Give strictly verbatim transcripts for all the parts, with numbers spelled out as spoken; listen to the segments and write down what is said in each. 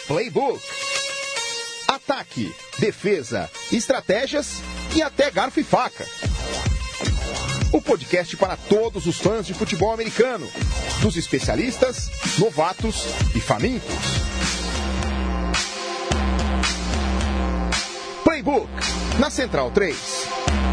Playbook. Ataque, defesa, estratégias e até garfo e faca. O podcast para todos os fãs de futebol americano, dos especialistas, novatos e famintos. Playbook, na Central três.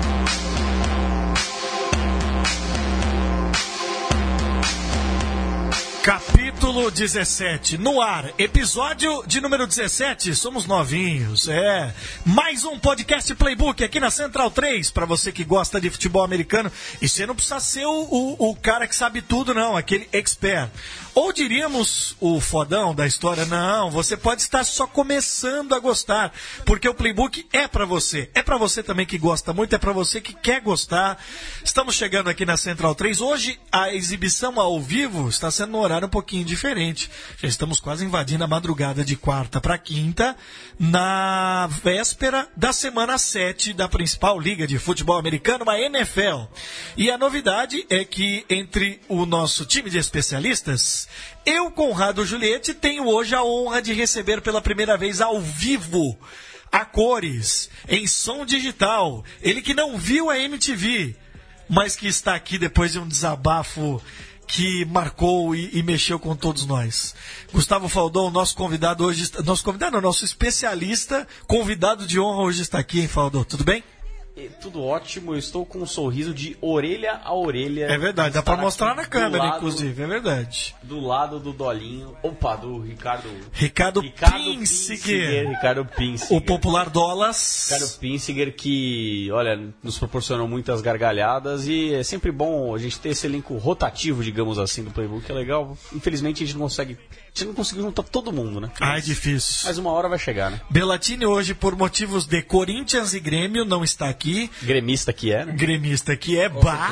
Capítulo dezessete, no ar, episódio de número dezessete, somos novinhos, é, mais um podcast Playbook aqui na Central três, para você que gosta de futebol americano, e você não precisa ser o, o, o cara que sabe tudo não, aquele expert, ou diríamos o fodão da história, não, você pode estar só começando a gostar, porque o Playbook é para você, é para você também que gosta muito, é para você que quer gostar. Estamos chegando aqui na Central três, hoje a exibição ao vivo está sendo no horário um pouquinho diferente. Já estamos quase invadindo a madrugada de quarta para quinta, na véspera da semana sete da principal liga de futebol americano, a N F L. E a novidade é que entre o nosso time de especialistas, eu, Conrado Juliette, tenho hoje a honra de receber pela primeira vez ao vivo, a cores, em som digital, ele que não viu a M T V, mas que está aqui depois de um desabafo que marcou e, e mexeu com todos nós. Gustavo Faldon, nosso convidado hoje, nosso convidado, não, nosso especialista, convidado de honra hoje está aqui, hein, Faldon? Tudo bem? Tudo ótimo, eu estou com um sorriso de orelha a orelha. É verdade, dá pra mostrar na câmera, lado, inclusive, é verdade. Do lado do Dolinho, opa, do Ricardo... Ricardo, Ricardo Pinsiger. Ricardo Pinsiger. O popular Dolas. Ricardo Pinsiger que, olha, nos proporcionou muitas gargalhadas e é sempre bom a gente ter esse elenco rotativo, digamos assim, do Playbook, é legal. Infelizmente a gente não consegue... A gente não conseguiu juntar todo mundo, né? Ah, é difícil. Mas uma hora vai chegar, né? Bellatini hoje, por motivos de Corinthians e Grêmio, não está aqui. Gremista que é, né? Gremista que é, bah.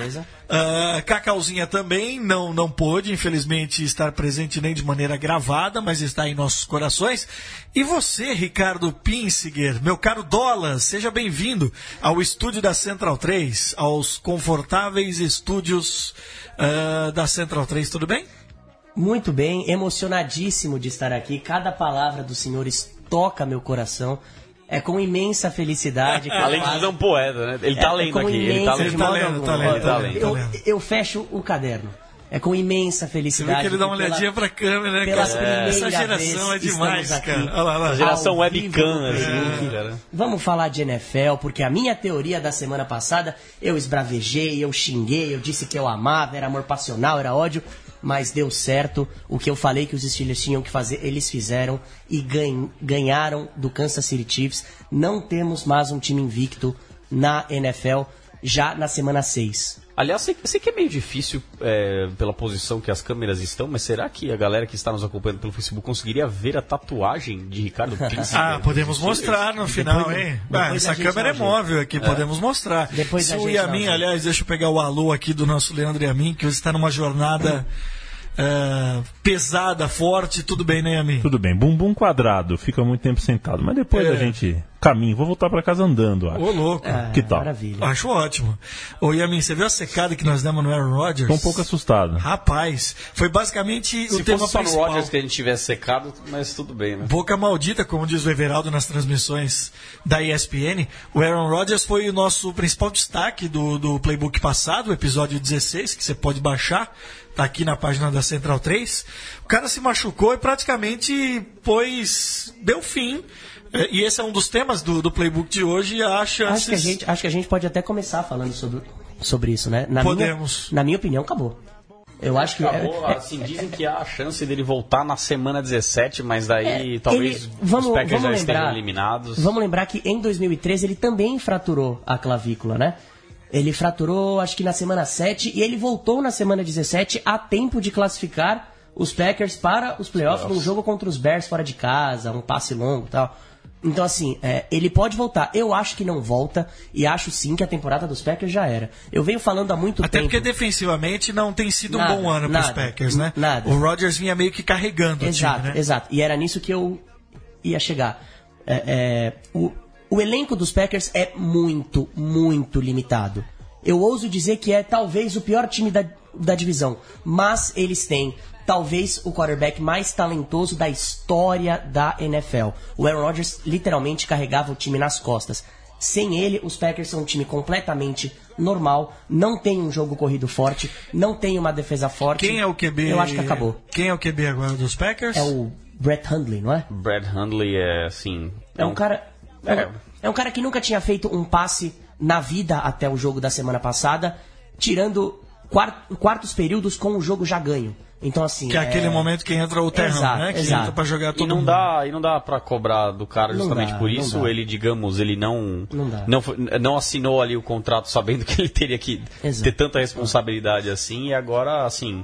Uh, Cacauzinha também não, não pôde, infelizmente, estar presente nem de maneira gravada, mas está em nossos corações. E você, Ricardo Pinsiger, meu caro Dolas, seja bem-vindo ao estúdio da Central três, aos confortáveis estúdios uh, da Central três, tudo bem? Muito bem, emocionadíssimo de estar aqui. Cada palavra dos senhores toca meu coração. É com imensa felicidade que além eu de ser um poeta, né? Ele é, tá lendo é aqui. Ele tá lendo, tá lendo, tá lendo, tá lendo. Eu, eu fecho o caderno. É com imensa felicidade. Você viu que ele dá uma pela, olhadinha pra câmera, né, pela cara? É. Essa geração é demais, cara. Olha lá, olha lá. A geração webcam, assim. É. Cara. Vamos falar de N F L, porque a minha teoria da semana passada, eu esbravejei, eu xinguei, eu disse que eu amava, era amor passional, era ódio, mas deu certo. O que eu falei que os Steelers tinham que fazer, eles fizeram e ganh- ganharam do Kansas City Chiefs. Não temos mais um time invicto na N F L já na semana seis. Aliás, sei, sei que é meio difícil é, pela posição que as câmeras estão, mas será que a galera que está nos acompanhando pelo Facebook conseguiria ver a tatuagem de Ricardo Pinsiger? Ah, podemos mostrar no final, depois, hein? Ah, essa câmera é móvel aqui, é. podemos mostrar. Depois Se o Yamin, aliás, deixa eu pegar o alô aqui do nosso Leandro Yamin, que hoje está numa jornada... Uh, pesada, forte, tudo bem, né, Yamin? Tudo bem, bumbum quadrado, fica muito tempo sentado, mas depois é. a gente caminha, vou voltar pra casa andando, acho. Ô, louco. Ah, que tal? Maravilha. Acho ótimo. Ô, Yamin, você viu a secada que nós demos no Aaron Rodgers? Tô um pouco assustado. Rapaz, foi basicamente Se o tema fosse só principal. no Rodgers que a gente tivesse secado, mas tudo bem, né? Boca maldita, como diz o Everaldo nas transmissões da E S P N. O Aaron Rodgers foi o nosso principal destaque do, do Playbook passado, o episódio dezesseis, que você pode baixar. Tá aqui na página da Central três. O cara se machucou e praticamente pôs, deu fim. E esse é um dos temas do, do Playbook de hoje. A chances... acho, que a gente, acho que a gente pode até começar falando sobre, sobre isso, né? Na Podemos. Minha, na minha opinião, acabou. Eu acho que acabou, é, assim, dizem que há a chance dele voltar na semana dezessete, mas daí é, talvez ele, vamos, os Packers vamos já lembrar, estejam eliminados. Vamos lembrar que em dois mil e treze ele também fraturou a clavícula, né? Ele fraturou, acho que na semana sete, e ele voltou na semana dezessete a tempo de classificar os Packers para os playoffs num jogo contra os Bears fora de casa, um passe longo e tal. Então, assim, é, ele pode voltar. Eu acho que não volta e acho sim que a temporada dos Packers já era. Eu venho falando há muito Até tempo... Até porque defensivamente não tem sido nada, um bom ano para os Packers, né? Nada. O Rodgers vinha meio que carregando exato, o time, né? Exato, e era nisso que eu ia chegar. É, é, o... O elenco dos Packers é muito, muito limitado. Eu ouso dizer que é talvez o pior time da, da divisão. Mas eles têm talvez o quarterback mais talentoso da história da N F L. O Aaron Rodgers literalmente carregava o time nas costas. Sem ele, os Packers são um time completamente normal, não tem um jogo corrido forte, não tem uma defesa forte. Quem é o Q B? Eu acho que acabou. Quem é o Q B agora dos Packers? É o Brett Hundley, não é? Brett Hundley é, assim... É um cara... É. É, é um cara que nunca tinha feito um passe na vida até o jogo da semana passada, tirando quart- quartos períodos com o jogo já ganho. Então, assim... Que é, é aquele momento que entra o Terran, né? Que exato. entra pra jogar todo e não mundo. Dá, e não dá pra cobrar do cara justamente dá, por isso. Ele, digamos, ele não não, dá. não não assinou ali o contrato sabendo que ele teria que exato. ter tanta responsabilidade assim. E agora, assim...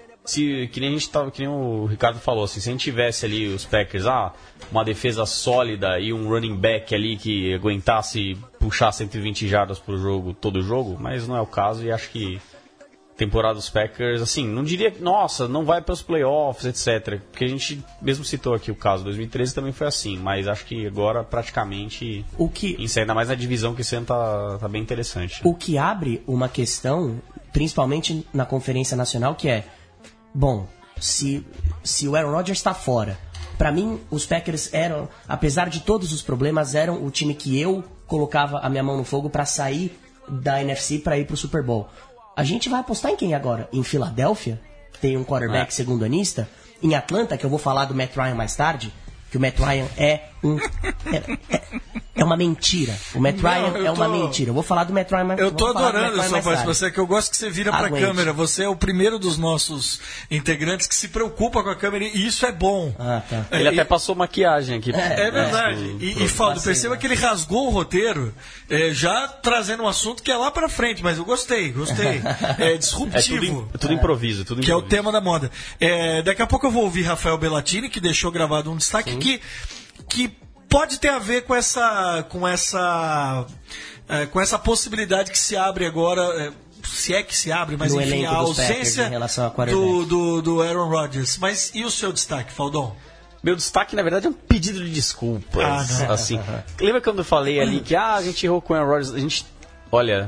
Se, que nem a gente tava, que nem o Ricardo falou, assim, se a gente tivesse ali os Packers, ah, uma defesa sólida e um running back ali que aguentasse puxar cento e vinte jardas por jogo, todo jogo, mas não é o caso e acho que temporada dos Packers, assim, não diria que, nossa, não vai para os playoffs, etcétera. Porque a gente mesmo citou aqui o caso, dois mil e treze também foi assim, mas acho que agora praticamente, o que, ainda mais na divisão que esse ano tá, tá bem interessante. O que abre uma questão, principalmente na Conferência Nacional, que é, bom, se, se o Aaron Rodgers está fora, para mim os Packers eram, apesar de todos os problemas, eram o time que eu colocava a minha mão no fogo para sair da N F C para ir pro Super Bowl. A gente vai apostar em quem agora? Em Filadélfia, que tem um quarterback é. segundo anista. Em Atlanta, que eu vou falar do Matt Ryan mais tarde, que o Matt Ryan é um... É, é, é uma mentira. O Matt Não, Ryan é tô... uma mentira. Eu vou falar do Matt Ryan mais Eu tô adorando isso, sua participação, que eu gosto que você vira pra Aguente. câmera. Você é o primeiro dos nossos integrantes que se preocupa com a câmera e isso é bom. Ah, tá. Ele é, até e... passou maquiagem aqui. É, é verdade. É, e, e Faldo, perceba que ele rasgou o roteiro, é, já trazendo um assunto que é lá pra frente, mas eu gostei, gostei. É disruptivo. É tudo, é tudo improviso, tudo que improviso. é o tema da moda. É, daqui a pouco eu vou ouvir Rafael Bellatini, que deixou gravado um destaque que, que pode ter a ver com essa, com essa, é, com essa possibilidade que se abre agora, é, se é que se abre, mas no enfim, a ausência do, do, do Aaron Rodgers. Mas e o seu destaque, Faldão? Meu destaque, na verdade, é um pedido de desculpas. Ah, assim. Lembra quando eu falei ali que ah, a gente errou com o Aaron Rodgers? A gente, olha...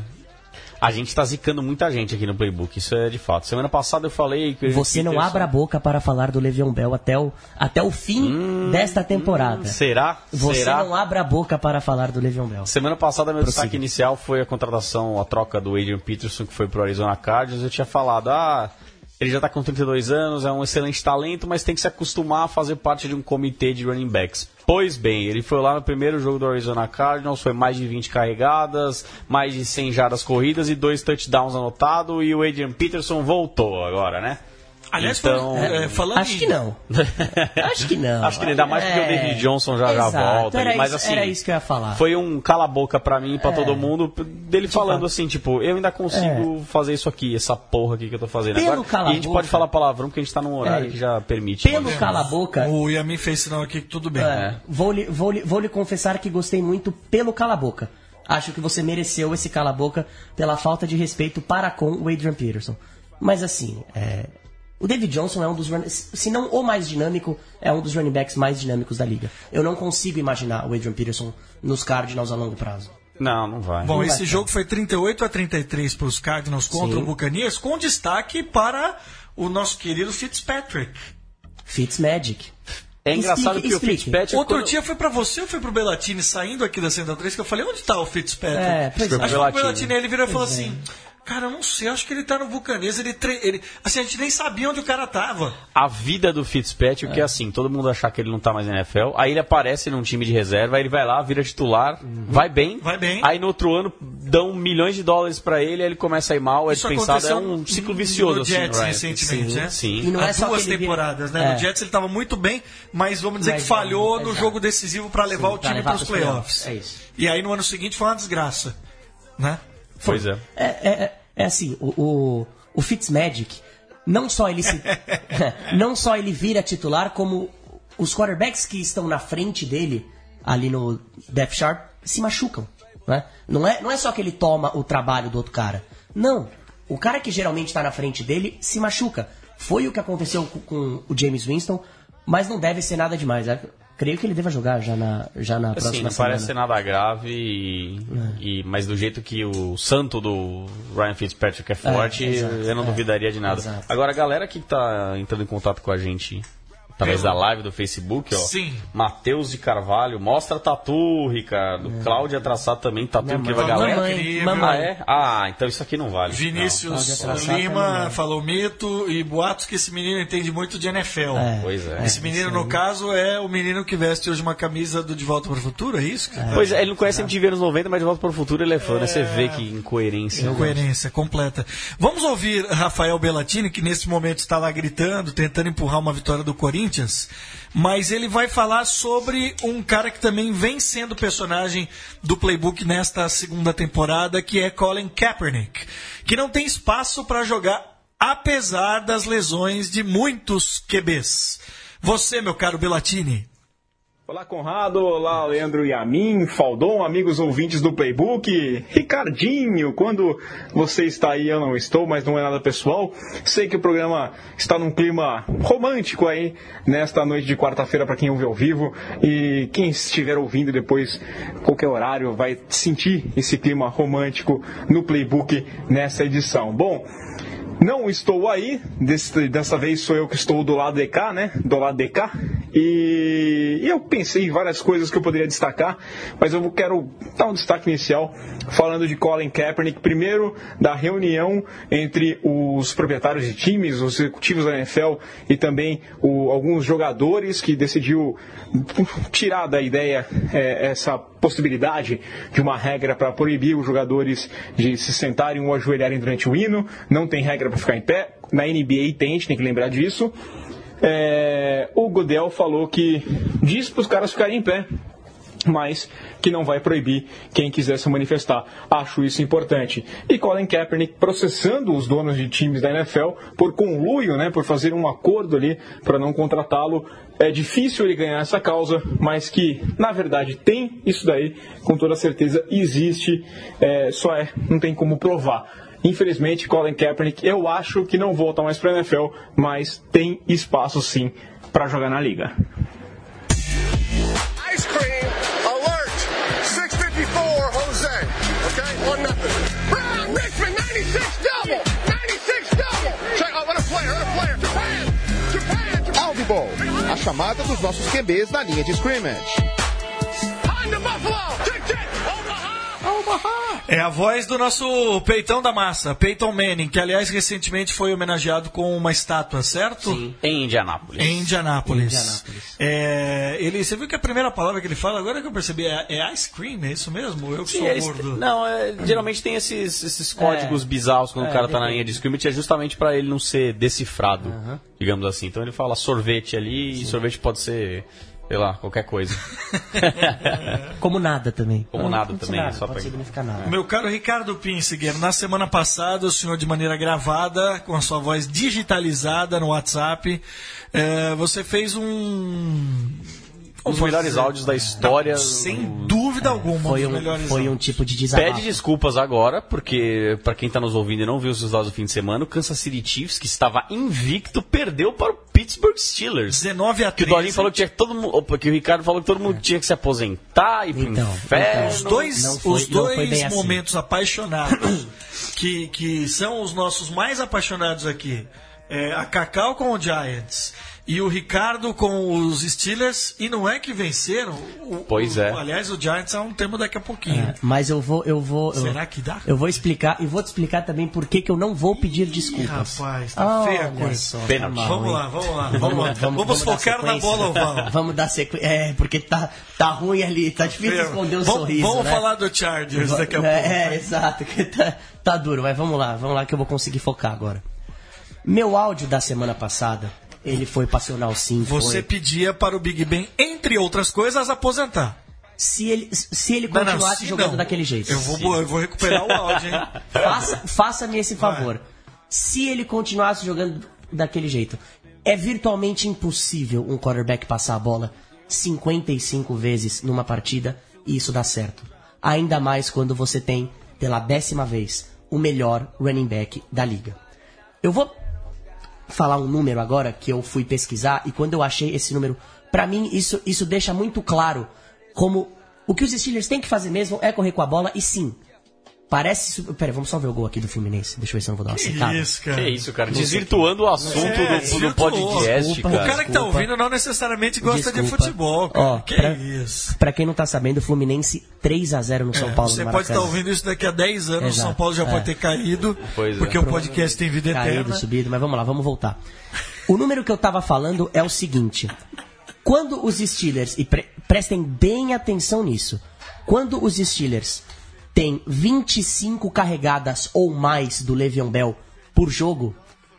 A gente tá zicando muita gente aqui no Playbook, isso é de fato. Semana passada eu falei... que Você não abra a boca para falar do Le'Veon Bell até o, até o fim hum, desta temporada. Hum, será? Você será? não abra a boca para falar do Le'Veon Bell. Semana passada meu Prossiga. destaque inicial foi a contratação, a troca do Adrian Peterson, que foi pro Arizona Cardinals. Eu tinha falado, ah... Ele já está com trinta e dois anos, é um excelente talento, mas tem que se acostumar a fazer parte de um comitê de running backs. Pois bem, ele foi lá no primeiro jogo do Arizona Cardinals, foi mais de vinte carregadas, mais de cem jardas corridas e dois touchdowns anotados, e o Adrian Peterson voltou agora, né? Aliás, então, é, falando acho em... que não. Acho que não. Acho que ainda mais porque é... o David Johnson já, Exato, já volta. Era, mas, isso, assim, era isso que eu ia falar. Foi um cala-boca pra mim e pra é... todo mundo, dele falando assim, tipo, eu ainda consigo é... fazer isso aqui, essa porra aqui que eu tô fazendo Pelo agora. E a gente pode falar palavrão porque a gente tá num horário é... que já permite. Pelo cala-boca... O Yamin fez sinal aqui que tudo bem. É, vou, lhe, vou, lhe, vou lhe confessar que gostei muito pelo cala-boca. Acho que você mereceu esse cala-boca pela falta de respeito para com o Adrian Peterson. Mas assim, é... o David Johnson é um dos, se não o mais dinâmico, é um dos running backs mais dinâmicos da liga. Eu não consigo imaginar o Adrian Peterson nos Cardinals a longo prazo. Não, não vai. Bom, não esse vai. jogo foi trinta e oito a trinta e três para os Cardinals contra Sim. o Buccaneers, com destaque para o nosso querido Fitzpatrick. Fitzmagic. É engraçado explique, que explique. o Fitzpatrick... Outro quando... dia foi pra você ou foi pro Bellatini, saindo aqui da Central três, que eu falei, onde tá o Fitzpatrick? É, pois Acho que é. foi pro Bellatini, ele virou e falou Pois é. assim... Cara, eu não sei, acho que ele tá no Buccaneers, ele, tre... ele... Assim, a gente nem sabia onde o cara tava. A vida do Fitzpatrick é. é assim, todo mundo achar que ele não tá mais na N F L, aí ele aparece num time de reserva, aí ele vai lá, vira titular, uhum. vai bem, vai bem, aí no outro ano dão milhões de dólares pra ele, aí ele começa a ir mal, é dispensado, é um ciclo vicioso. No Jets, assim, recentemente, sim, né? Sim. E não Há é só duas que ele temporadas, vira... né? É. No Jets ele tava muito bem, mas vamos dizer mas, que falhou é, no exato. jogo decisivo pra levar sim, o time levar pros playoffs. É isso. E aí no ano seguinte foi uma desgraça, né? Pois é. É, é, é assim, o, o, o Fitzmagic, não só ele se, não só ele vira titular, como os quarterbacks que estão na frente dele, ali no depth chart, se machucam. Né? Não, é, não é só que ele toma o trabalho do outro cara. Não. O cara que geralmente está na frente dele se machuca. Foi o que aconteceu com, com o James Winston, mas não deve ser nada demais. Né? creio que ele deva jogar já na, já na Assim, próxima não semana. parece ser nada grave, e, É. e, mas do jeito que o santo do Ryan Fitzpatrick é forte, É, exato, eu não é. duvidaria de nada. Exato. Agora, a galera que tá entrando em contato com a gente através da live do Facebook, ó. Sim. Matheus de Carvalho, mostra tatu, Ricardo. É. Cláudia Traçado também, tatu, Minha que mãe. a galera... Mamãe, incrível. mamãe. Ah, é? Ah, então isso aqui não vale. Vinícius Cláudia Traçado Lima também. falou mito e boatos que esse menino entende muito de N F L. É. Pois é. Esse menino, no caso, é o menino que veste hoje uma camisa do De Volta para o Futuro, é isso? Que Pois é, ele não conhece M T V anos noventa, mas de volta para o futuro ele é fã, né? Você vê que incoerência. Incoerência completa. Vamos ouvir Rafael Bellatini, que nesse momento está lá gritando, tentando empurrar uma vitória do Corinthians, mas ele vai falar sobre um cara que também vem sendo personagem do Playbook nesta segunda temporada, que é Colin Kaepernick, que não tem espaço para jogar, apesar das lesões de muitos Q Bs. Você, meu caro Bellatini. Olá, Conrado. Olá, Leandro e a mim, Faldon, amigos ouvintes do Playbook. Ricardinho, quando você está aí, eu não estou, mas não é nada pessoal. Sei que o programa está num clima romântico aí, nesta noite de quarta-feira, para quem ouve ao vivo. E quem estiver ouvindo depois, qualquer horário, vai sentir esse clima romântico no Playbook nessa edição. Bom, não estou aí, desse, dessa vez sou eu que estou do lado de cá, né? Do lado de cá. E eu pensei em várias coisas que eu poderia destacar, mas eu quero dar um destaque inicial falando de Colin Kaepernick. Primeiro, da reunião entre os proprietários de times, os executivos da N F L e também o, alguns jogadores, que decidiu tirar da ideia é, essa possibilidade de uma regra para proibir os jogadores de se sentarem ou ajoelharem durante o hino. Não tem regra para ficar em pé. Na N B A tem, a gente tem que lembrar disso. É, o Goodell falou que diz para os caras ficarem em pé, mas que não vai proibir quem quiser se manifestar. Acho isso importante. E Colin Kaepernick processando os donos de times da N F L por conluio, né, por fazer um acordo ali para não contratá-lo. É difícil ele ganhar essa causa, mas que, na verdade, tem isso daí, com toda certeza existe, é, só é, não tem como provar. Infelizmente, Colin Kaepernick, eu acho que não volta mais para a N F L, mas tem espaço sim para jogar na liga. Ice cream alert! six fifty-four, Jose. Okay, one nothing. Brian Richmond, ninety-six double, ninety-six double. Check, oh, what a player, what a player. Japan, Japan, Japan. Audiball, a chamada dos nossos Q Bs na linha de scrimmage. On to Buffalo. Check, check. Omaha. Omaha. É a voz do nosso peitão da massa, Peyton Manning, que aliás recentemente foi homenageado com uma estátua, certo? Sim. Em Indianápolis. Em Indianápolis. Em Indianápolis. É, ele, você viu que a primeira palavra que ele fala, agora que eu percebi, é, é ice cream, é isso mesmo? Eu que Sim, sou eles- gordo. não, é, geralmente tem esses, esses códigos bizarros quando É, o cara tá na depende. linha de scrimmage, é justamente pra ele não ser decifrado, digamos assim. Então ele fala sorvete ali, e sorvete pode ser, sei lá, qualquer coisa. Como nada também. Como Não, nada não também, nada, só pode pra- significar nada. Meu caro Ricardo Pinsiger, na semana passada o senhor de maneira gravada, com a sua voz digitalizada no WhatsApp, eh, você fez um... Um dos melhores áudios da história. Sem do- dúvida alguma, Foi um dos um, melhores foi um áudios. tipo de desabafo. Pede desculpas agora, porque pra quem tá nos ouvindo e não viu os resultados do fim de semana, o Kansas City Chiefs, que estava invicto, perdeu para o Pittsburgh Steelers. dezenove a Que o treze. Dorinho falou que tinha que todo mundo. Opa, que o Ricardo falou que todo mundo tinha que se aposentar e pro Então, inferno. Os dois, Não foi- os não foi dois bem assim. momentos apaixonados, que, que são os nossos mais apaixonados aqui, é, a Cacau com o Giants e o Ricardo com os Steelers, e não é que venceram. O, Pois o- é. Aliás, o Giants é um tema daqui a pouquinho. É, mas eu vou, eu vou. eu- Será que dá? Eu vou explicar e vou te explicar também por que que eu não vou pedir desculpas. Rapaz, tá feia a Olha coisa. só, Pênalti. tá mal, Vamos hein? lá, vamos lá, vamos lá. Vamos, dar focar na sequência. bola oval. Vamos dar sequência. É, porque tá, tá ruim ali, tá difícil esconder o vamos sorriso. vamos né? falar do Chargers daqui a pouco. É, é, exato, que tá, tá duro, mas vamos lá, vamos lá que eu vou conseguir focar agora. Meu áudio da semana passada, ele foi passional sim. Você foi. pedia para o Big Ben, entre outras coisas, aposentar. Se ele, se ele Não, não, continuasse se jogando não. daquele jeito. Eu vou, eu vou recuperar o áudio, hein? Faça, faça-me esse favor. Se ele continuasse jogando daquele jeito, é virtualmente impossível um quarterback passar a bola cinquenta e cinco vezes numa partida e isso dá certo. Ainda mais quando você tem, pela décima vez, o melhor running back da liga. Eu vou falar um número agora que eu fui pesquisar e quando eu achei esse número Pra mim, isso, isso deixa muito claro como o que os Steelers têm que fazer mesmo é correr com a bola e sim. Parece... Pera, vamos só ver o gol aqui do Fluminense. Deixa eu ver se eu não vou dar uma Que secada. isso, cara. Que isso, cara. Desvirtuando o assunto É, do, do podcast, desculpa. cara. O cara que tá ouvindo não necessariamente gosta de Desculpa. futebol, cara. Ó, que pra, isso. pra quem não tá sabendo, o Fluminense três a zero no São É, Paulo. você no pode estar Maracanã. ouvindo isso daqui a dez anos, o Exato, São Paulo já é. pode ter caído, Pois é. porque o podcast tem vida Caído, eterna. subido, mas vamos lá, vamos voltar. O número que eu tava falando é o seguinte. Quando os Steelers, e pre- prestem bem atenção nisso, quando os Steelers têm vinte e cinco carregadas ou mais do Le'Veon Bell por jogo,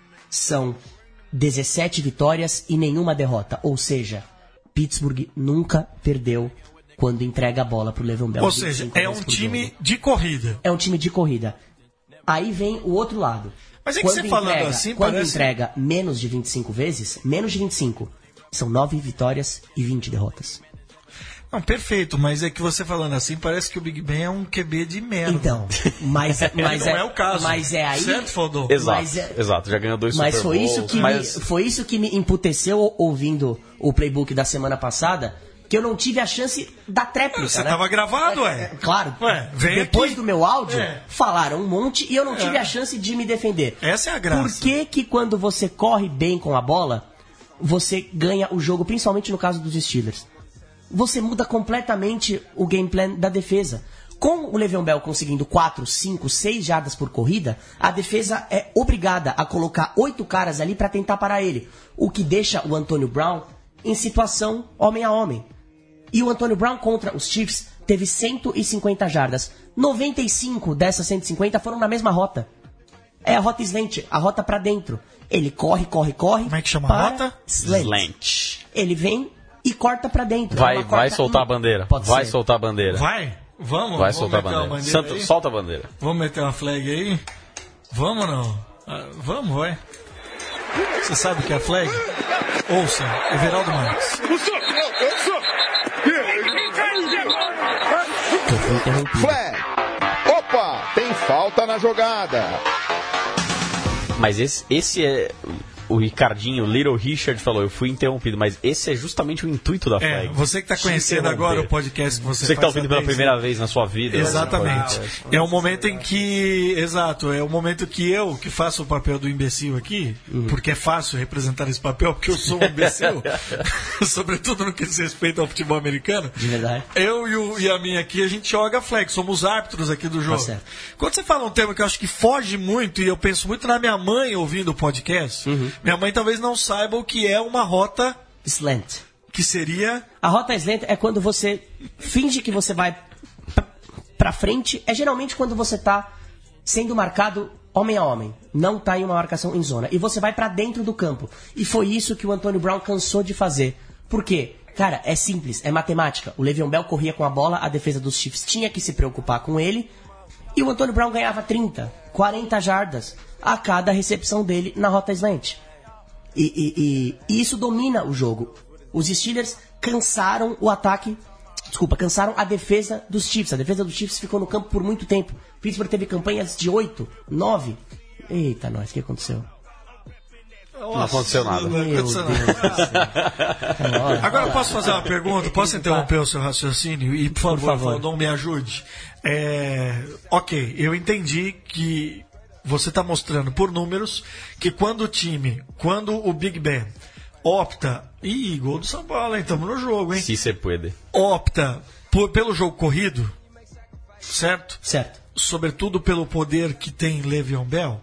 são dezessete vitórias e nenhuma derrota. Ou seja, Pittsburgh nunca perdeu quando entrega a bola pro Le'Veon Bell. Ou seja, vinte e cinco é vezes um por time jogo. de corrida. É um time de corrida. Aí vem o outro lado. Mas é que Quando você falando entrega- assim, quando parece- entrega menos de vinte e cinco vezes, menos de vinte e cinco, são nove vitórias e vinte derrotas. Não, perfeito, mas é que você falando assim, parece que o Big Ben é um Q B de merda. Então, mas, mas não é, é o caso. Mas é aí. Certo, Fodô? Exato, Mas é- exato. Já ganhou dois Mas Super foi Bowls, isso, que mas... me, foi isso que me emputeceu ouvindo o playbook da semana passada, que eu não tive a chance da tréplica. Você né? tava gravado, ué. É, claro. Ué, vem Depois aqui. do meu áudio, É. falaram um monte e eu não tive É. a chance de me defender. Essa é a graça. Por que que quando você corre bem com a bola, você ganha o jogo, principalmente no caso dos Steelers? Você muda completamente o game plan da defesa. Com o Le'Veon Bell conseguindo quatro, cinco, seis jardas por corrida, a defesa é obrigada a colocar oito caras ali para tentar parar ele. O que deixa o Antonio Brown em situação homem a homem. E o Antonio Brown contra os Chiefs teve cento e cinquenta jardas. noventa e cinco dessas cento e cinquenta foram na mesma rota. É a rota slant, a rota pra dentro. Ele corre, corre, corre. Como é que chama a para rota? Slant. Slant. Ele vem e corta pra dentro. Vai, Uma vai corta soltar in- a bandeira. Pode Vai ser. soltar a bandeira. Vai? Vamos? Vai Vamos soltar a meter uma bandeira. bandeira Santo, aí? solta a bandeira. Vamos meter uma flag aí? Vamos ou não? Ah, vamos, vai. Você sabe o que é a flag? Ouça, Everaldo Marques. Eu fui interrompido. Flag. Opa, tem falta na jogada. Mas esse, esse é... O Ricardinho, o Little Richard falou, eu fui interrompido, mas esse é justamente o intuito da É, flag. você que está Te conhecendo interromper. agora o podcast que você Você que faz está ouvindo há pela dez primeira anos. vez na sua vida. Exatamente. né? É o momento em que. Exato, é o momento que eu, que faço o papel do imbecil aqui, porque é fácil representar esse papel, porque eu sou um imbecil, sobretudo no que diz respeito ao futebol americano. De verdade. Eu e, o, e a minha aqui, a gente joga flag, somos árbitros aqui do jogo. certo. Quando você fala um tema que eu acho que foge muito, e eu penso muito na minha mãe ouvindo o podcast, minha mãe talvez não saiba o que é uma rota Slant. que seria. A rota slant é quando você finge que você vai pra- pra frente. É geralmente quando você tá sendo marcado homem a homem. Não tá em uma marcação em zona. E você vai pra dentro do campo. E foi isso que o Antonio Brown cansou de fazer. Por quê? Cara, é simples, é matemática. O Le'Veon Bell corria com a bola, a defesa dos Chiefs tinha que se preocupar com ele. E o Antonio Brown ganhava trinta, quarenta jardas a cada recepção dele na rota slant. E, e- e- e isso domina o jogo. Os Steelers cansaram o ataque, desculpa, cansaram a defesa dos Chiefs. A defesa dos Chiefs ficou no campo por muito tempo. Pittsburgh teve campanhas de oito, nove. Eita, nós, o que aconteceu? Não aconteceu nada. Não Meu aconteceu Deus nada. do céu. Olha, Agora eu posso fazer uma pergunta? Posso interromper o seu raciocínio? E, por favor, favor. Faldon, me ajude. É, ok, eu entendi que você está mostrando por números que quando o time, quando o Big Ben opta... Ih, gol do São Paulo, hein? Estamos no jogo, hein? Se você pode. Opta por- pelo jogo corrido, certo? certo. Sobretudo pelo poder que tem Le'Veon Bell,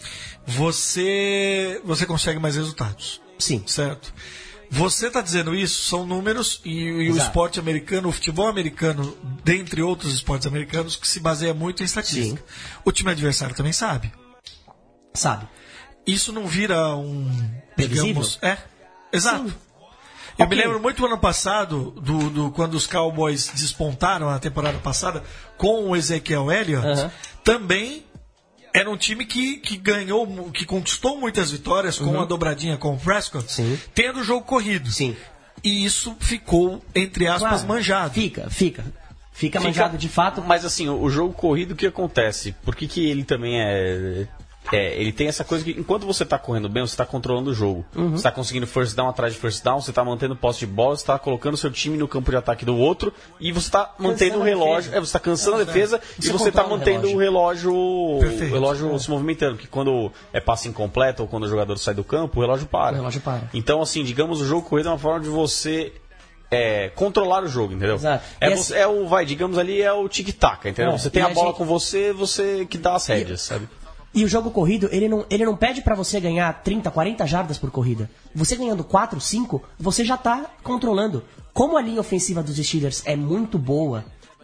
você, você consegue mais resultados. Sim. Certo? Você está dizendo isso, são números, e, e o Exato. esporte americano, o futebol americano, dentre outros esportes americanos, que se baseia muito em estatística. O time adversário também sabe. Sabe? Isso não vira um. Previsível? Digamos, é, exato. Sim. Eu Ok. me lembro muito do ano passado, do, do, quando os Cowboys despontaram na temporada passada, com o Ezekiel Elliott, Aham. também era um time que, que ganhou, que conquistou muitas vitórias com a dobradinha com o Prescott, Sim. tendo o jogo corrido. Sim. E isso ficou, entre aspas, Claro. manjado. Fica, fica. Fica Fica- manjado de fato. Mas assim, o o jogo corrido, o que acontece? Por que, que ele também é é, ele tem essa coisa que enquanto você tá correndo bem, você tá controlando o jogo. Uhum. Você tá conseguindo first down atrás de first down, você tá mantendo posse de bola, você tá colocando seu time no campo de ataque do outro e você tá mantendo o relógio, é, você tá cansando a defesa e Você você tá controla o mantendo o relógio, Perfeito. o relógio se movimentando, porque quando é passe incompleto ou quando o jogador sai do campo, o relógio para. O relógio para. Então, assim, digamos, o jogo corrido é uma forma de você é, controlar o jogo, entendeu? Exato. É, E você, assim- é o, vai, digamos ali, é o tic-tac, entendeu? É, Você tem e a a bola gente- com você, você que dá as rédeas, sabe? E o jogo corrido, ele não, ele não pede pra você ganhar trinta, quarenta jardas por corrida. Você ganhando quatro, cinco, você já tá controlando. Como a linha ofensiva dos Steelers é muito boa,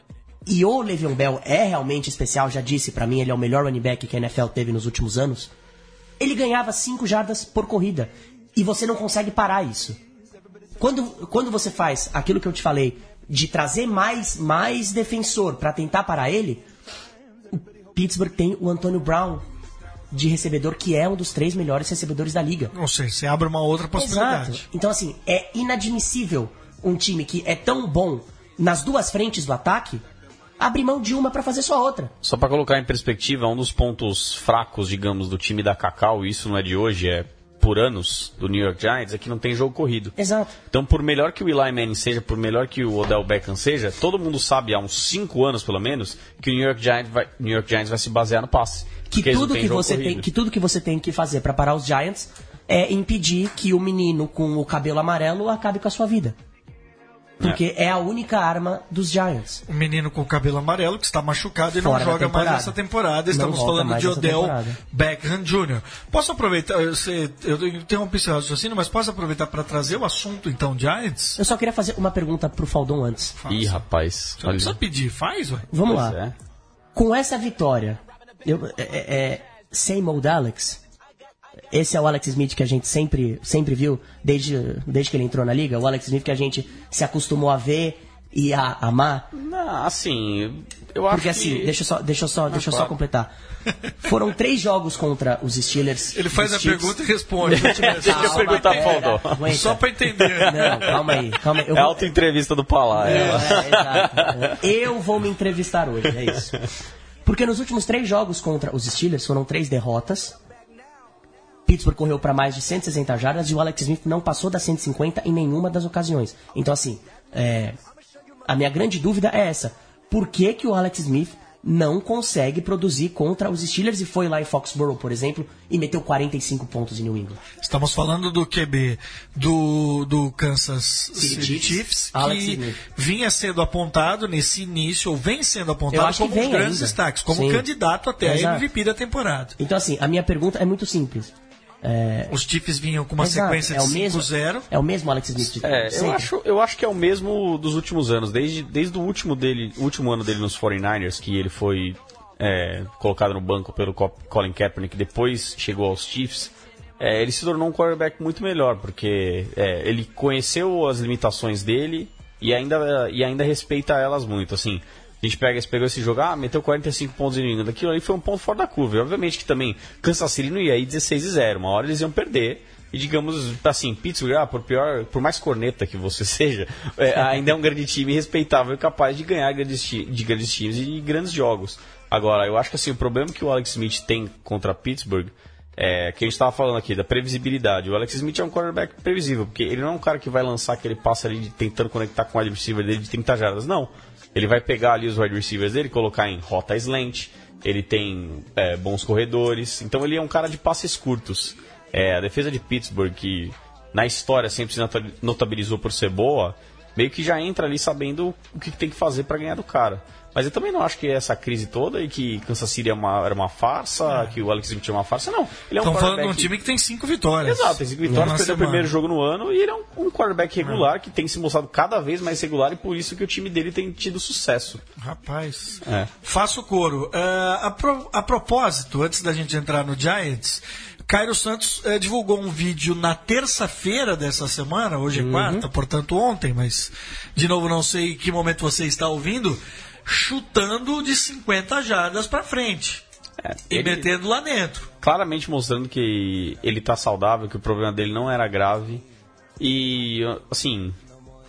e o Le'Veon Bell é realmente especial, já disse pra mim, ele é o melhor running back que a N F L teve nos últimos anos, ele ganhava cinco jardas por corrida. E você não consegue parar isso. Quando, quando você faz aquilo que eu te falei, de trazer mais, mais defensor pra tentar parar ele, o Pittsburgh tem o Antonio Brown de recebedor, que é um dos três melhores recebedores da liga. Não sei, você abre uma outra possibilidade. Exato. Então, assim, é inadmissível um time que é tão bom nas duas frentes do ataque abrir mão de uma pra fazer só outra. Só pra colocar em perspectiva, um dos pontos fracos, digamos, do time da Cacau, e isso não é de hoje, é por anos, do New York Giants, é que não tem jogo corrido. Exato. Então, por melhor que o Eli Manning seja, por melhor que o Odell Beckham seja, todo mundo sabe há uns cinco anos, pelo menos, que o New York Giants vai, New York Giants vai se basear no passe. Que Porque eles não tudo têm que, jogo você corrido. tem, que tudo que você tem que fazer pra parar os Giants é impedir que o menino com o cabelo amarelo acabe com a sua vida. Porque é, é a única arma dos Giants. O menino com o cabelo amarelo que está machucado e Fora não da joga mais temporada. nessa temporada. Estamos Não volta falando mais de nessa Odell temporada. Beckham Júnior Posso aproveitar, eu, sei, eu interrompi seu raciocínio, mas posso aproveitar para trazer o assunto, então, Giants? Eu só queria fazer uma pergunta pro Faldon antes. Ih, rapaz. Você não precisa pedir, faz, ué. Vamos Pois lá. é. Com essa vitória, eu, é, é, é, same old Alex. Esse é o Alex Smith que a gente sempre, sempre viu desde, desde que ele entrou na liga. O Alex Smith que a gente se acostumou a ver e a amar. Não, assim, eu acho Porque assim, que... deixa eu só, deixa eu só, deixa eu só claro. completar. Foram três jogos contra os Steelers. Ele faz os a Chiefs. pergunta e responde. Deixa eu Calma, perguntar pro pera, Faldon. aguenta. Só para entender. Não, calma aí, calma aí. Eu É a vou- autoentrevista do Palá. É, ela. é, exato. Eu vou me entrevistar hoje, é isso. Porque nos últimos três jogos contra os Steelers foram três derrotas. Pittsburgh correu para mais de cento e sessenta jardas e o Alex Smith não passou das cento e cinquenta em nenhuma das ocasiões. Então, assim, é, a minha grande dúvida é essa. Por que, que o Alex Smith não consegue produzir contra os Steelers e foi lá em Foxborough, por exemplo, e meteu quarenta e cinco pontos em New England? Estamos falando do Q B do, do Kansas City Chiefs, Chiefs, Alex que Smith. vinha sendo apontado nesse início, ou vem sendo Eu apontado acho que como um dos vem grandes ainda. destaques, como Sim. candidato até a Exato. M V P da temporada. Então, assim, a minha pergunta é muito simples. É, Os Chiefs vinham com uma exato, sequência é o de mesmo- cinco zero. É o mesmo Alex Smith de É, eu sempre? acho, eu acho que é o mesmo dos últimos anos. Desde, desde o último, dele, o último ano dele nos forty-niners, que ele foi é, colocado no banco pelo Co- Colin Kaepernick, depois chegou aos Chiefs, é, ele se tornou um quarterback muito melhor, porque é, ele conheceu as limitações dele e ainda, e ainda respeita elas muito. Assim, a gente pega, pegou esse jogo, ah, meteu quarenta e cinco pontos em New England, aquilo ali foi um ponto fora da curva. E obviamente que também Kansas City não ia ir dezesseis a zero, uma hora eles iam perder. E digamos assim, Pittsburgh, ah, por, pior, por mais corneta que você seja, é, ainda é um grande time respeitável e capaz de ganhar grandes, ti- de grandes times e grandes jogos. Agora, eu acho que assim, o problema que o Alex Smith tem contra Pittsburgh é que a gente estava falando aqui, da previsibilidade. O Alex Smith é um quarterback previsível, porque ele não é um cara que vai lançar aquele passe ali de, tentando conectar com o wide receiver dele de trinta jardas, não. Ele vai pegar ali os wide receivers dele, colocar em rota slant, ele tem é, bons corredores, então ele é um cara de passes curtos. É, a defesa de Pittsburgh, que na história sempre se nota- notabilizou por ser boa, meio que já entra ali sabendo o que tem que fazer para ganhar do cara. Mas eu também não acho que essa crise toda e que Kansas City é uma, era uma farsa, que o Alex Smith é uma farsa, não. Ele é um Estão falando de um quarterback- time que tem cinco vitórias. Exato, tem cinco vitórias, Numa perdeu o semana. primeiro jogo no ano e ele é um, um quarterback regular que tem se mostrado cada vez mais regular e por isso que o time dele tem tido sucesso. Rapaz, É. faço coro. Ah, a, pro- a propósito, antes da gente entrar no Giants, Cairo Santos eh, divulgou um vídeo na terça-feira dessa semana, hoje é quarta, portanto ontem, mas de novo não sei em que momento você está ouvindo, chutando de cinquenta jardas para frente É, e ele- metendo lá dentro. claramente mostrando que ele tá saudável, que o problema dele não era grave. E, assim,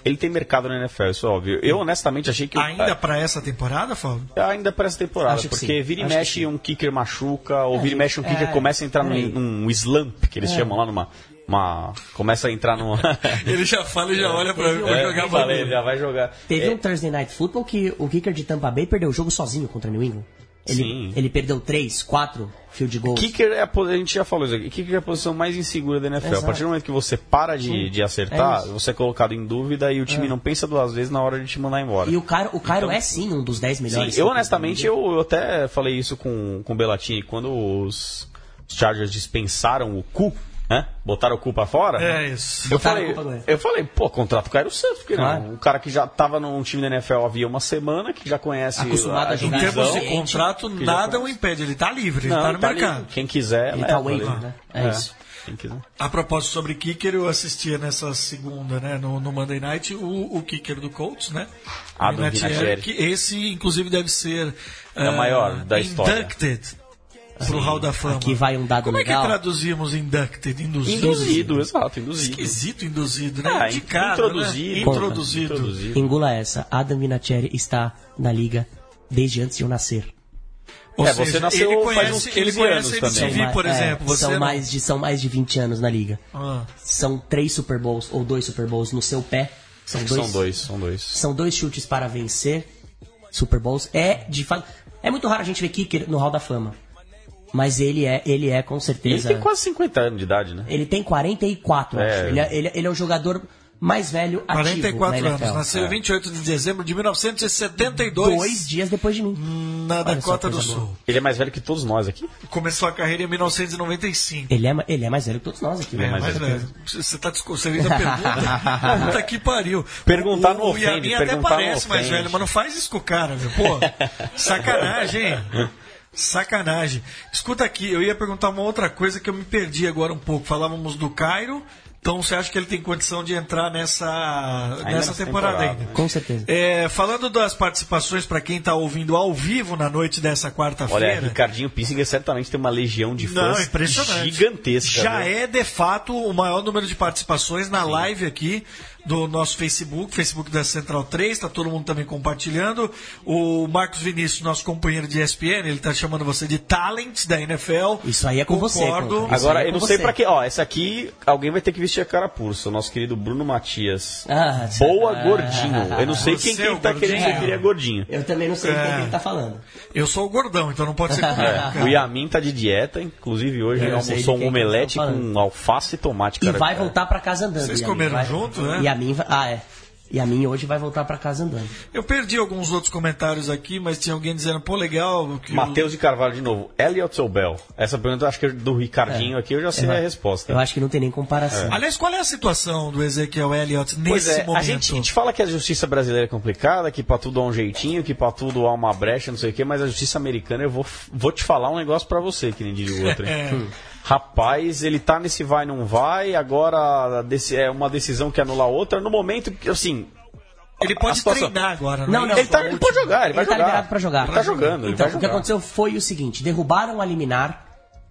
ele tem mercado na N F L, isso é óbvio. Eu honestamente achei que... Ainda é, pra essa temporada, Fábio? Ainda para essa temporada, Acho que porque sim. vira e Acho que mexe sim. um kicker machuca, ou É, vira e mexe um kicker é, começa a entrar é. num, num slump, que eles chamam lá, numa... Uma, começa a entrar numa... Ele já fala e já olha pra mim, vai É, jogar falei, bagulho. já vai jogar. Teve É, um Thursday Night Football que o kicker de Tampa Bay perdeu o jogo sozinho contra New England. Ele, Sim. ele perdeu três, quatro field goals. Kicker é a, po- a gente já falou isso aqui. Kicker é a posição mais insegura da N F L. Exato. A partir do momento que você para de, de acertar, É isso. você é colocado em dúvida e o time não pensa duas vezes na hora de te mandar embora. E o Cairo, o Cairo Então- é sim um dos dez Sim, melhores. eu honestamente eu, eu até falei isso com, com o Bellatini quando os Chargers dispensaram o cu, né? Botaram o cu pra fora. É isso. Eu Botaram falei, o cu pra dentro. eu falei, pô, contrato o Cairo Santos, porque Claro. não? Um cara que já tava num time da N F L havia uma semana, que já conhece Acostumado a Em jogar termos de Exatamente. contrato, Que já nada o conhece. impede. Ele tá livre, ele Não, tá no tá mercado. ali. Quem quiser, Ele leva, tá waiver, ali. né? É isso. Quem quiser. A propósito sobre kicker, eu assistia nessa segunda, né, no, no Monday Night, o, o kicker do Colts, né? Adam Vinatieri, Vinatieri. que esse, inclusive, deve ser... É o maior da história. Inducted pro Hall da Fama. Aqui vai um dado Como legal. é que traduzimos inducted? Induzido? Induzido, exato, induzido. Esquisito induzido, né? Ah, Indicado, introduzido. né? Introduzido. Introduzido. Engula essa. Adam Vinatieri está na liga desde antes de eu nascer. Ou É, seja, você nasceu ele faz conhece, uns ele quinze conhece anos a também. M T V, por é, exemplo. Você são, não. mais de, são mais de vinte anos na liga. Ah. São três Super Bowls ou dois Super Bowls no seu pé. São dois, São dois, são dois. São dois chutes para vencer Super Bowls. É de fato. É muito raro a gente ver kicker no Hall da Fama. Mas ele é, ele é com Ele certeza. tem quase cinquenta anos de idade, né? Ele tem quarenta e quatro, É. acho. Ele é, ele, é- ele é o jogador mais velho ativo quarenta e quatro na anos. N F L. Nasceu em vinte e oito de dezembro de mil novecentos e setenta e dois. Dois dias depois de mim. Na Olha só, Dakota do coisa boa. Sul. Ele é mais velho que todos nós aqui. Começou a carreira em mil novecentos e noventa e cinco. Ele é, ma- ele é mais velho que todos nós aqui. É, né? mais velho. Você tá desconcertando a pergunta? Puta que pariu. Perguntar o, não o ofende, Yamin até perguntar não parece mais ofende. velho, mas não faz isso com o cara, meu. Pô, sacanagem, hein? Sacanagem. Escuta aqui, eu ia perguntar uma outra coisa que eu me perdi agora um pouco. Falávamos do Cairo. Então você acha que ele tem condição de entrar nessa, nessa nessa temporada, temporada. ainda? Com certeza. É, falando das participações para quem está ouvindo ao vivo na noite dessa Olha, quarta-feira. Ricardinho Pissinger certamente tem uma legião de Não, fãs impressionante. gigantesca. Já né? é, de fato, o maior número de participações na live aqui do nosso Facebook, Facebook da Central três, está todo mundo também compartilhando. O Marcos Vinícius, nosso companheiro de E S P N, ele está chamando você de talent da N F L. Isso aí é com você, Concordo. Conca. Isso Agora, aí é eu com não sei você. pra quê. Ó, essa aqui, alguém vai ter que vestir a carapuça. O nosso querido Bruno Matias. Ah, Boa, ah, gordinho. Eu não sei Você quem que é o ele tá querendo gordinho? dizer que ele é gordinho. Eu também não sei É. com quem ele tá falando. Eu sou o gordão, então não pode ser comigo. É, cara. o Yamin tá de dieta, inclusive hoje Eu ele sei almoçou de quem um que omelete eles estão com alface e tomate. E cara. vai voltar pra casa andando. Vocês Yamin, comeram vai. junto, né? E a mim vai... Ah, é. E a mim hoje vai voltar pra casa andando. Eu perdi alguns outros comentários aqui, mas tinha alguém dizendo, pô, legal. Que o- Matheus de Carvalho de novo. Elliot ou Bell? Essa pergunta eu acho que é do Ricardinho aqui, eu já sei Eu- a resposta. Eu acho que não tem nem comparação. Aliás, qual é a situação do Ezequiel Elliott nesse Pois é, momento? a gente, a gente fala que a justiça brasileira é complicada, que pra tudo há um jeitinho, que pra tudo há uma brecha, não sei o quê, mas a justiça americana, eu vou, vou te falar um negócio pra você, que nem diria o outro. hein? É. Hum. Rapaz, ele tá nesse vai, não vai, agora desse- é uma decisão que anula a outra, no momento que, assim... Ele a pode situação- treinar agora, Não, é não, Ele, tá, ele pode jogar, ele, vai Ele tá jogar. liberado pra jogar. Ele tá jogando, ele Então, vai o que jogar. aconteceu foi o seguinte: derrubaram a liminar,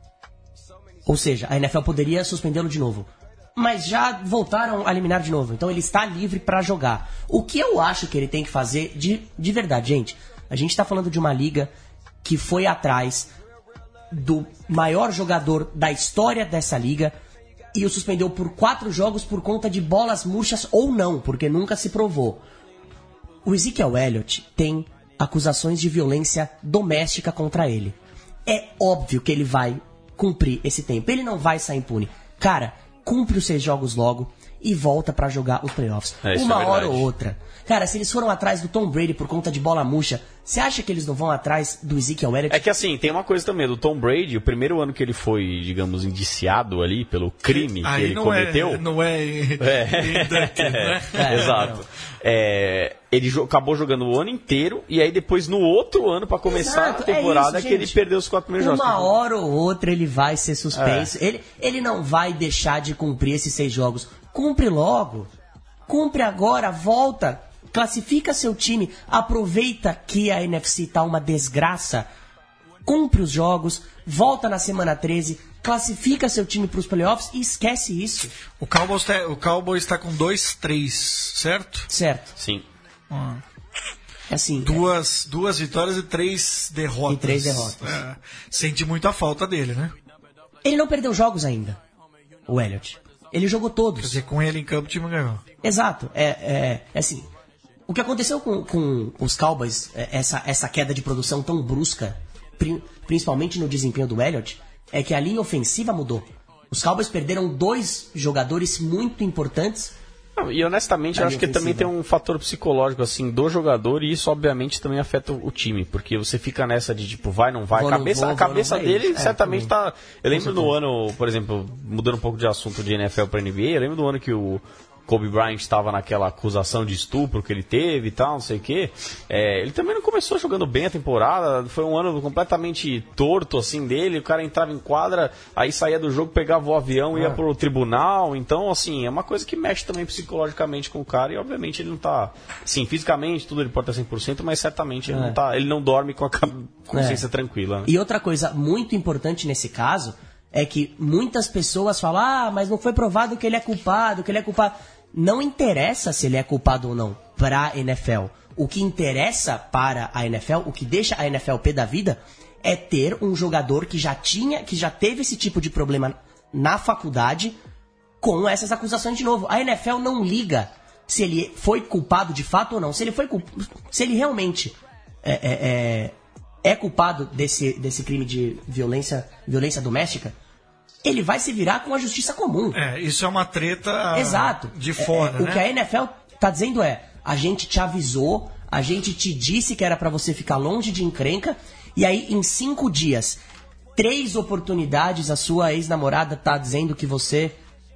ou seja, a N F L poderia suspendê-lo de novo. Mas já voltaram a eliminar de novo. Então ele está livre pra jogar. O que eu acho que ele tem que fazer de, de verdade, gente? A gente tá falando de uma liga que foi atrás do maior jogador da história dessa liga e o suspendeu por quatro jogos por conta de bolas murchas ou não, porque nunca se provou. O Ezekiel Elliott tem acusações de violência doméstica contra ele. É óbvio que ele vai cumprir esse tempo. Ele não vai sair impune. Cara, cumpre os seis jogos logo e volta pra jogar os playoffs. É, isso Uma é hora verdade. ou outra. Cara, se eles foram atrás do Tom Brady por conta de bola murcha, você acha que eles não vão atrás do Ezekiel Elliott? É que assim, tem uma coisa também, do Tom Brady, o primeiro ano que ele foi, digamos, indiciado ali pelo crime que Aí ele não cometeu... É, não é, É. inducted, né? É, exato. É, ele jo- acabou jogando o ano inteiro e aí depois no outro ano, pra começar Exato, a temporada, é é isso, que ele gente. perdeu os quatro primeiros Uma jogos. hora ou outra ele vai ser suspenso. É. Ele, ele não vai deixar de cumprir esses seis jogos. Cumpre logo. Cumpre agora, volta. Classifica seu time. Aproveita que a N F C tá uma desgraça. Cumpre os jogos. Volta na semana treze. classifica seu time para os playoffs e esquece isso. O Cowboys tá, o Cowboys está com dois três, certo? Certo. Sim. Hum. Assim, Duas, duas vitórias e três derrotas. E três derrotas. É, sente muito a falta dele, né? ele não perdeu jogos ainda, o Elliott. Ele jogou todos. Quer dizer, com ele em campo o time ganhou. Exato. É, é, é assim, o que aconteceu com, com os Cowboys, essa, essa queda de produção tão brusca, pri, principalmente no desempenho do Elliott, é que a linha ofensiva mudou. Os Cowboys perderam dois jogadores muito importantes. Não, e honestamente, eu acho que também tem um fator psicológico assim do jogador, e isso obviamente também afeta o time, porque você fica nessa de tipo, vai, não vai, vou, a cabeça, não vou, a cabeça vou, não dele vai. certamente é, tá. Eu lembro do ano, por exemplo, mudando um pouco de assunto de N F L para N B A, eu lembro do ano que o Kobe Bryant estava naquela acusação de estupro que ele teve e tal, não sei o quê. É, ele também não começou jogando bem a temporada, foi um ano completamente torto assim dele, o cara entrava em quadra, aí saía do jogo, pegava o avião, ia é. pro tribunal, então assim, é uma coisa que mexe também psicologicamente com o cara, e obviamente ele não tá, sim, fisicamente tudo ele pode estar cem por cento, mas certamente ele, é. não tá, ele não dorme com a consciência é. tranquila. Né? E outra coisa muito importante nesse caso é que muitas pessoas falam, ah, mas não foi provado que ele é culpado, que ele é culpado. Não interessa se ele é culpado ou não para a N F L. O que interessa para a N F L, o que deixa a N F L pé da vida, é ter um jogador que já tinha, que já teve esse tipo de problema na faculdade com essas acusações de novo. A N F L não liga se ele foi culpado de fato ou não. Se ele foi culp... se ele realmente é, é, é, é culpado desse, desse crime de violência, violência doméstica, ele vai se virar com a justiça comum. É, isso é uma treta Exato. de fora, é, é, né? O que a N F L tá dizendo é, a gente te avisou, a gente te disse que era pra você ficar longe de encrenca, e aí em cinco dias, três oportunidades, a sua ex-namorada tá dizendo que você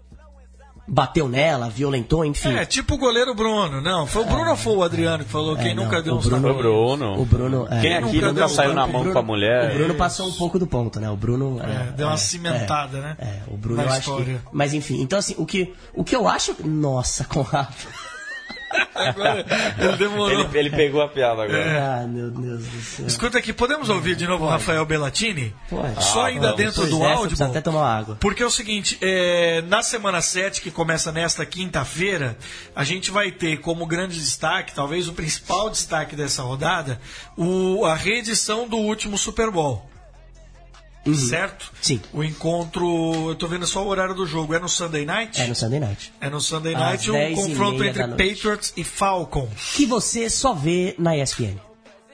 bateu nela, violentou, enfim. É, tipo o goleiro Bruno. Não, foi o Bruno é, ou foi o Adriano que falou é, quem não, nunca deu o um Foi o Bruno. O Bruno é, Quem aqui nunca nunca deu saiu um na golpe? mão Bruno- com a mulher? O Bruno passou um pouco do ponto, né? O Bruno... É, deu uma cimentada, é, né? É, o Bruno Na eu acho história. que... Mas enfim, então assim, o que, o que eu acho... Nossa, Conrado... Agora, ele demorou. Ele, ele pegou a piada agora. Ah, meu Deus do céu. Escuta aqui, podemos ouvir de novo o Rafael Bellatini? Pode. Só Ah, ainda vamos. dentro Pois do é, áudio. precisa até tomar uma água. Porque é o seguinte, é, na semana sete, que começa nesta quinta-feira, a gente vai ter como grande destaque, talvez o principal destaque dessa rodada, o, a reedição do último Super Bowl. Uhum. Certo? Sim. O encontro, eu tô vendo só o horário do jogo, é no Sunday Night? É no Sunday Night. É no Sunday Às Night, um dez e confronto meia entre da noite. Patriots e Falcons. Que você só vê na E S P N.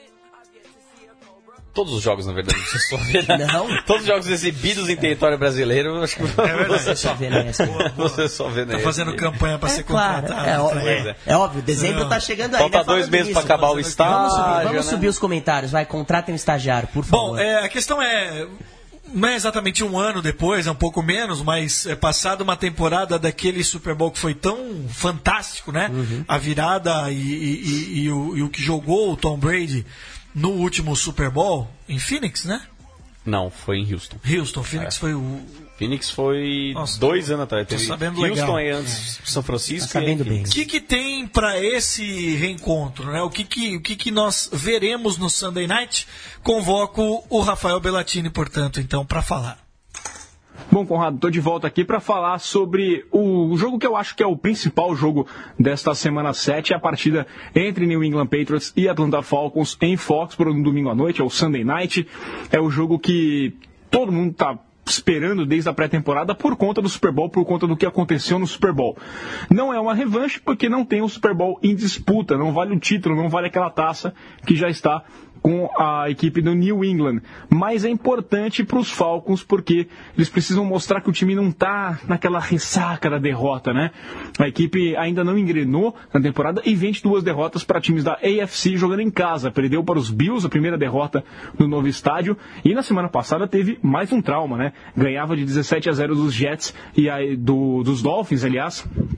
Todos os jogos, na verdade, você só vê. Não. Todos os jogos exibidos em território brasileiro, acho que verdade. você, Só vê na E S P N. você só vê na Tá fazendo E S P N. campanha pra É ser claro, contratado. é, ó- tá? é, é óbvio, dezembro Não. tá chegando aí. Falta né, dois falando meses pra nisso. acabar o Vamos estágio. Vamos subir, vamos né? subir os comentários, vai, contratem um estagiário, por favor. Bom, é, a questão é, não é exatamente um ano depois, é um pouco menos, mas é passado uma temporada daquele Super Bowl que foi tão fantástico, né? Uhum. A virada e, e- e- e o, e o que jogou o Tom Brady no último Super Bowl em Phoenix, né? Não, foi em Houston. Houston, Phoenix foi o... Phoenix foi Nossa, dois anos atrás. tô Teve sabendo Houston legal. aí antes São Francisco. Tá sabendo e bem. O que, que tem para esse reencontro, né? O que, que, o que, que nós veremos no Sunday Night? Convoco o Rafael Bellatini, portanto, então, para falar. Bom, Conrado, estou de volta aqui para falar sobre o jogo que eu acho que é o principal jogo desta semana sete, a partida entre New England Patriots e Atlanta Falcons em Foxborough no domingo à noite, é o Sunday Night. É o jogo que todo mundo está esperando desde a pré-temporada por conta do Super Bowl, por conta do que aconteceu no Super Bowl. Não é uma revanche porque não tem o Super Bowl em disputa, não vale o título, não vale aquela taça que já está com a equipe do New England. Mas é importante para os Falcons porque eles precisam mostrar que o time não está naquela ressaca da derrota, né? A equipe ainda não engrenou na temporada e vem de duas derrotas para times da A F C jogando em casa. Perdeu para os Bills a primeira derrota no novo estádio e na semana passada teve mais um trauma, né? Ganhava de dezessete a zero dos Jets e aí do, dos Dolphins, aliás.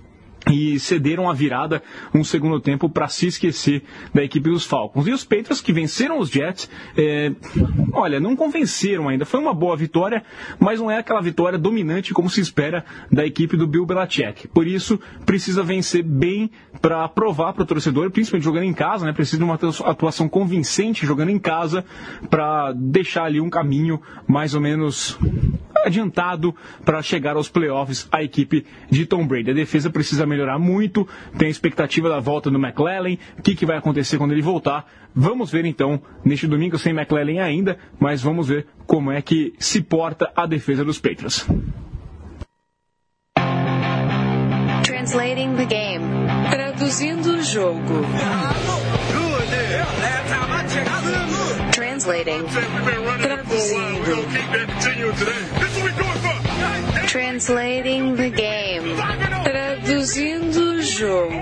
E cederam a virada um segundo tempo para se esquecer da equipe dos Falcons. E os Patriots, que venceram os Jets, é, olha, não convenceram ainda. Foi uma boa vitória, mas não é aquela vitória dominante como se espera da equipe do Bill Belichick. Por isso, precisa vencer bem para provar para o torcedor, principalmente jogando em casa, né? Precisa de uma atuação convincente jogando em casa para deixar ali um caminho mais ou menos adiantado para chegar aos playoffs a equipe de Tom Brady. A defesa precisa melhorar muito, tem a expectativa da volta do McClellan, o que, que vai acontecer quando ele voltar. Vamos ver então, neste domingo sem McClellan ainda, mas vamos ver como é que se porta a defesa dos Patriots. Translating the game. Traduzindo o jogo. Translating. Traduzindo. Translating the game. Traduzindo o jogo.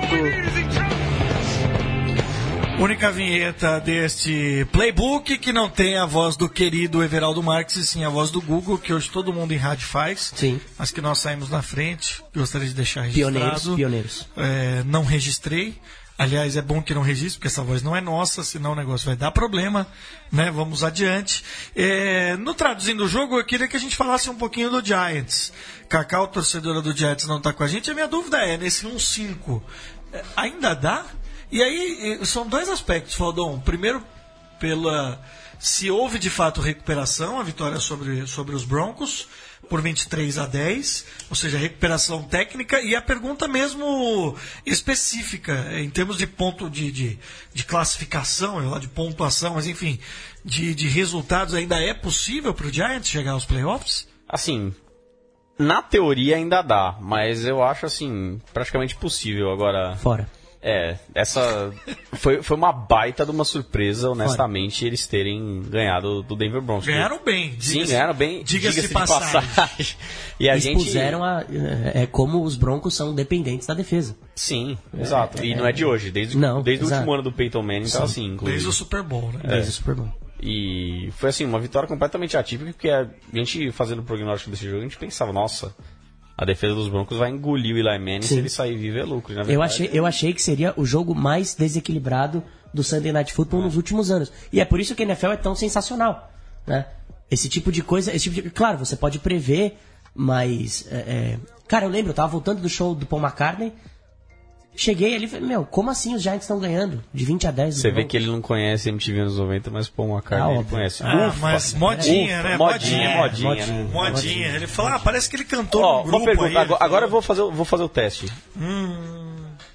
Única vinheta deste playbook que não tem a voz do querido Everaldo Marques, e sim a voz do Google, que hoje todo mundo em rádio faz. Sim. Mas que nós saímos na frente. Gostaria de deixar registrado. Pioneiros, pioneiros. É, não registrei. Aliás, é bom que não registre, porque essa voz não é nossa, senão o negócio vai dar problema, né? Vamos adiante. É, no Traduzindo o Jogo, eu queria que a gente falasse um pouquinho do Giants. Cacau, torcedora do Giants, não está com a gente. A minha dúvida é, nesse um cinco, ainda dá? E aí, são dois aspectos, Faldão. Primeiro, pela se houve de fato recuperação, a vitória sobre, sobre os Broncos, por vinte e três a dez, ou seja, recuperação técnica, e a pergunta mesmo específica, em termos de ponto de, de, de classificação, de pontuação, mas enfim, de, de resultados, ainda é possível para o Giants chegar aos playoffs? Assim, na teoria ainda dá, mas eu acho assim, praticamente possível agora. Fora. É, essa foi, foi uma baita de uma surpresa, honestamente, Fora. eles terem ganhado do Denver Broncos. Ganharam bem. Sim, ganharam bem. Diga-se Diga-se de passagem. de passagem. E a Expuseram gente... a, é, como os Broncos são dependentes da defesa. Sim, é, exato. E é, não é de hoje, desde, não, desde o último ano do Peyton Manning, então assim, inclusive. Desde o Super Bowl, né? É. Desde o Super Bowl. E foi assim, uma vitória completamente atípica, porque a gente fazendo o prognóstico desse jogo, a gente pensava, nossa, a defesa dos Broncos vai engolir o Eli Manning Sim. se ele sair vivo é lucro. Na verdade, eu, achei, eu achei que seria o jogo mais desequilibrado do Sunday Night Football é. nos últimos anos. E é por isso que a N F L é tão sensacional, né? Esse tipo de coisa, esse tipo de, claro, você pode prever, mas... É, é... Cara, eu lembro, eu tava voltando do show do Paul McCartney, cheguei ali e falei, meu, como assim os Giants estão ganhando? De vinte a dez. Você vê que ele não conhece M T V anos noventa, mas Paul McCartney ah, ele conhece. Ah, Ufa, mas modinha, ufa, né? Modinha, modinha, modinha, modinha, né? modinha. Ele fala, ah, parece que ele cantou oh, no grupo uma pergunta, aí. Agora, agora eu vou fazer, vou fazer o teste. Hum...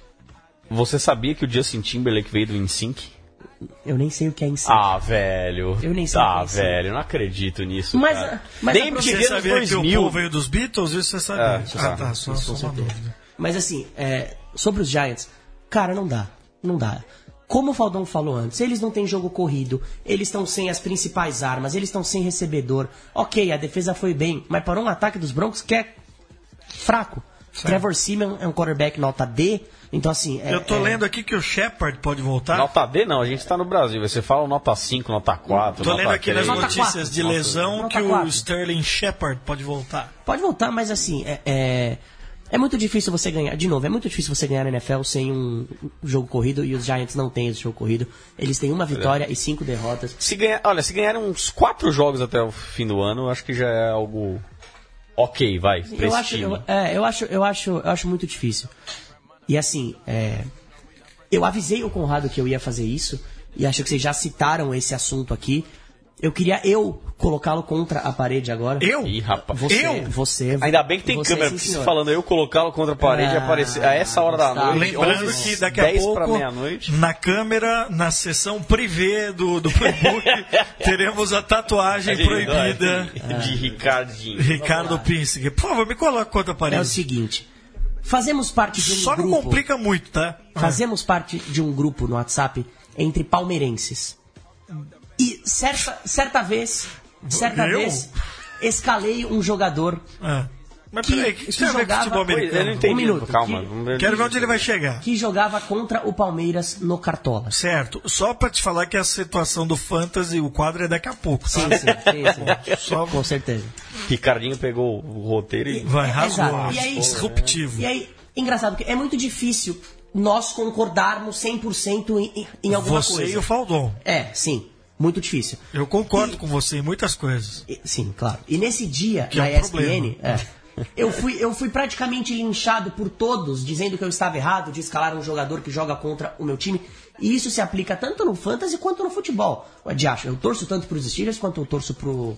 Você sabia que o Justin Timberlake veio do NSYNC? Eu nem sei o que é NSYNC. Ah, velho. Eu nem sei ah, o que é velho, eu não acredito nisso, mas, cara. Mas nem você porque sabia dois mil... que o Paul veio dos Beatles? Isso você sabia. É, ah, tá, só, só uma dúvida. Mas assim, é, sobre os Giants, cara, não dá. Não dá. Como o Faldão falou antes, eles não têm jogo corrido, eles estão sem as principais armas, eles estão sem recebedor. Ok, a defesa foi bem, mas para um ataque dos Broncos que é fraco. Certo. Trevor Siemian é um quarterback nota D, então assim... É, eu tô é... lendo aqui que o Shepard pode voltar. Nota D não, a gente tá no Brasil, você fala nota cinco, nota quatro, tô nota lendo aqui três. nas notícias de lesão nota que quatro. O Sterling Shepard pode voltar. Pode voltar, mas assim, é, é, é muito difícil você ganhar, de novo, é muito difícil você ganhar na N F L sem um jogo corrido, e os Giants não têm esse jogo corrido. Eles têm uma vitória é. e cinco derrotas. Se ganhar, olha, se ganharem uns quatro jogos até o fim do ano, acho que já é algo... Ok, vai, pra eu esse acho, time. eu, é, eu acho, eu acho, eu acho muito difícil. E assim, é, eu avisei o Conrado que eu ia fazer isso, e acho que vocês já citaram esse assunto aqui. Eu queria eu colocá-lo contra a parede agora. Eu? Ih, rapaz. Você, eu? Você. Ainda bem que tem você, câmera, sim, porque senhor. se falando eu colocá-lo contra a parede, Ah, aparecer a essa hora da tá. noite, Lembrando onze, que daqui a dez pouco, pra meia-noite. na câmera, na sessão privê do, do Playbook, teremos a tatuagem proibida de Ricardinho. Ricardo Pinski. Por favor, me coloque contra a parede. É o seguinte, fazemos parte de um Só grupo... não complica muito, tá? Fazemos parte de um grupo no WhatsApp entre palmeirenses. E certa, certa vez, certa Eu? vez, escalei um jogador É. Mas que, peraí, o que que isso tem a ver com jogava... futebol americano? Eu não entendi. Um minuto. Calma. Que- vamos ver. Quero ver onde ele vai chegar. que jogava contra o Palmeiras no Cartola. Certo. Só pra te falar que a situação do Fantasy, o quadro é daqui a pouco, tá? Sim, sim, sim, sim. Só Com certeza. Ricardinho pegou o roteiro e... vai, rasgou. Exato. E aí- Disruptivo. E aí, engraçado, porque é muito difícil nós concordarmos cem por cento em, em, em alguma Você coisa. e o Faldon. É, sim. Muito difícil. Eu concordo E- com você em muitas coisas. E- Sim, claro. E nesse dia, Que na é um E S P N, problema. é, eu, fui, eu fui praticamente linchado por todos, dizendo que eu estava errado de escalar um jogador que joga contra o meu time. E isso se aplica tanto no fantasy quanto no futebol. Ué, de acho, eu torço tanto para os Steelers quanto eu torço pro,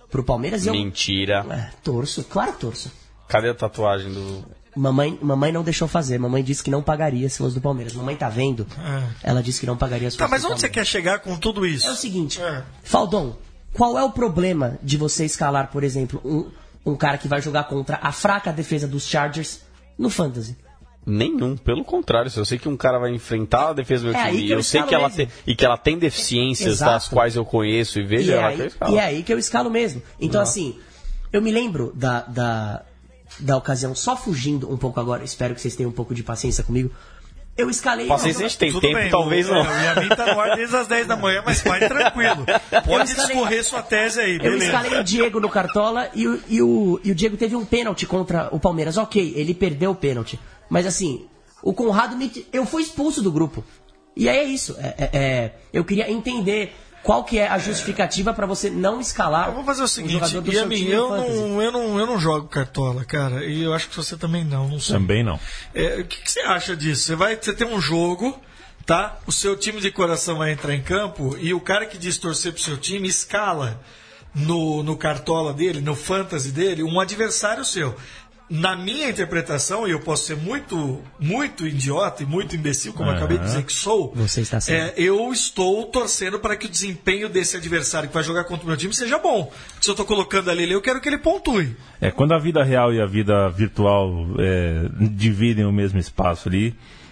pro Palmeiras. E eu, Mentira. É, torço, claro que torço. Cadê a tatuagem do... Mamãe, mamãe não deixou fazer, mamãe disse que não pagaria se fosse do Palmeiras. Mamãe tá vendo, É. ela disse que não pagaria se Tá, fosse mas do onde você Palmeiras. quer chegar com tudo isso? É o seguinte, É. Faldon, qual é o problema de você escalar, por exemplo, um, um cara que vai jogar contra a fraca defesa dos Chargers no Fantasy? Nenhum, pelo contrário. Se eu sei que um cara vai enfrentar a defesa do meu É aí time que e eu eu sei escalo que ela mesmo. tem, e que ela tem deficiências Exato. das quais eu conheço e vejo, E é, ela que eu aí, escalo. e é aí que eu escalo mesmo. Então, assim, eu me lembro da, da, da ocasião, só fugindo um pouco agora, espero que vocês tenham um pouco de paciência comigo. Eu escalei... Paciência a gente tem, Tudo tempo bem, talvez o, não. É, o Yamin tá no ar desde as dez da manhã, mas vai tranquilo. Pode escalei- discorrer sua tese aí, Eu beleza. escalei o Diego no Cartola e o, e, o, e o Diego teve um pênalti contra o Palmeiras. Ok, ele perdeu o pênalti. Mas assim, o Conrado me... Eu fui expulso do grupo. E aí é isso. É, é, é, eu queria entender qual que é a justificativa pra você não escalar Eu vou fazer o um seguinte, jogador do seu Yamin, time eu no Fantasy. não, eu, não, eu não jogo Cartola, cara, e eu acho que você também não, não sei. Também não. É, o que, que você acha disso? Você vai você tem um jogo, tá? O seu time de coração vai entrar em campo e o cara que diz torcer pro seu time escala no, no Cartola dele, no Fantasy dele, um adversário seu. Na minha interpretação, e eu posso ser muito, muito idiota e muito imbecil, como eu Aham. acabei de dizer que sou, Você está certo. é, eu estou torcendo para que o desempenho desse adversário que vai jogar contra o meu time seja bom. Se eu estou colocando ali, eu quero que ele pontue. É, quando a vida real e a vida virtual é, dividem o mesmo espaço ali,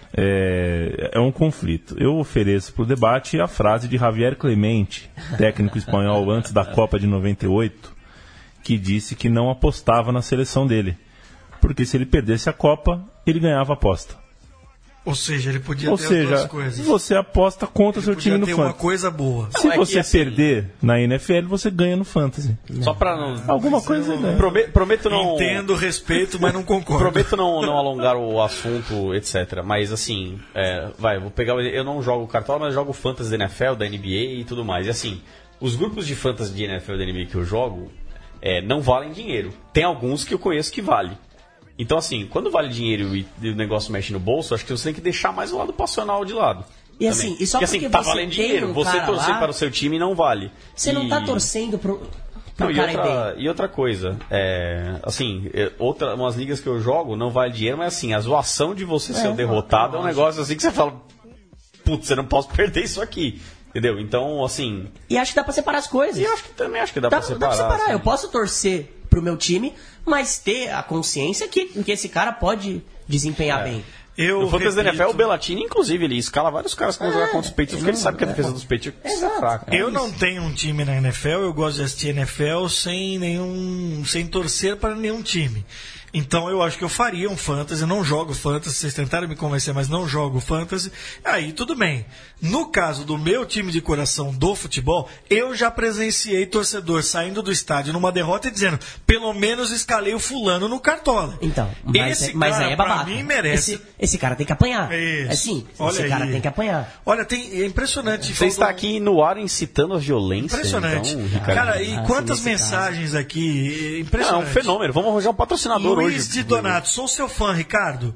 é, é um conflito. Eu ofereço para o debate a frase de Javier Clemente, técnico espanhol antes da Copa de noventa e oito, que disse que não apostava na seleção dele, porque se ele perdesse a Copa, ele ganhava a aposta. Ou seja, ele podia Ou ter as seja, duas coisas. você aposta contra o seu Podia time no ter uma Fantasy. coisa boa. Se Não, é que você assim- perder na N F L, você ganha no Fantasy. Só pra não... Alguma coisa eu- ganha. Prometo, prometo não... Entendo, respeito, mas não concordo. Prometo não, não alongar o assunto, etcétera. Mas assim, é, vai, vou pegar. o- Eu não jogo Cartola, mas jogo Fantasy da N F L, da N B A e tudo mais. E assim, os grupos de Fantasy de N F L e da N B A que eu jogo é, não valem dinheiro. Tem alguns que eu conheço que vale. Então, assim, quando vale dinheiro e, e o negócio mexe no bolso, acho que você tem que deixar mais o lado passional de lado. E também. assim, e só porque, assim, porque tá você valendo tem dinheiro. um Você cara torcer lá, para o seu time não vale. Você não E- tá torcendo pro, pro Não, e, cara ir outra, bem. e outra coisa, é, assim, é, outra, umas ligas que eu jogo não vale dinheiro, mas assim, a zoação de você ser o derrotado é um negócio assim que você fala, putz, eu não posso perder isso aqui, entendeu? Então, assim, E acho que dá pra separar as coisas. e eu acho que também acho que dá, Dá, pra dá separar. pra separar. assim. Eu posso torcer pro meu time, mas ter a consciência que, que esse cara pode desempenhar bem. Eu No Fantasy da N F L, o repito, Belatini, inclusive, ele escala vários caras que vão jogar contra os Patriots, porque ele sabe que a defesa dos Patriots é Exato. fraca. eu não tenho um time na N F L, eu gosto de assistir N F L sem nenhum, sem torcer para nenhum time. Então eu acho que eu faria um fantasy, não jogo fantasy, vocês tentaram me convencer, mas não jogo fantasy. Aí tudo bem. No caso do meu time de coração do futebol, eu já presenciei torcedor saindo do estádio numa derrota e dizendo, pelo menos escalei o fulano no Cartola. Então, mas, esse é- mas cara, aí é pra babaca. mim, merece. Esse, esse cara tem que apanhar. Isso. É sim, Olha esse cara aí. tem que apanhar. Olha, tem, é impressionante. Você faltou- está aqui no ar incitando a violência. Impressionante. Então, Ricardo. Cara, e Ah, quantas nesse mensagens aqui. Não, é Impressionante. um fenômeno. Vamos arranjar um patrocinador Luiz hoje. de Donato, sou seu fã, Ricardo.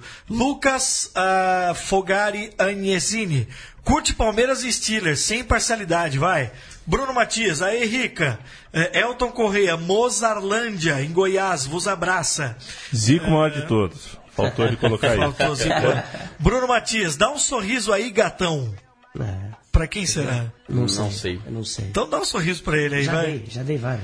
Lucas ah, Fogari Agnesini. Curte Palmeiras e Steelers, sem parcialidade, vai. Bruno Matias, aê Rica. Eh, Elton Correia, Mozarlândia, em Goiás, vos abraça. Zico maior de todos. Faltou ele colocar aí. Faltou Zico. Bruno Matias, dá um sorriso aí, gatão. É, Pra quem será? não, Não sei, sei. Eu não sei. Então dá um sorriso pra ele aí, já vai. dei, já dei vários.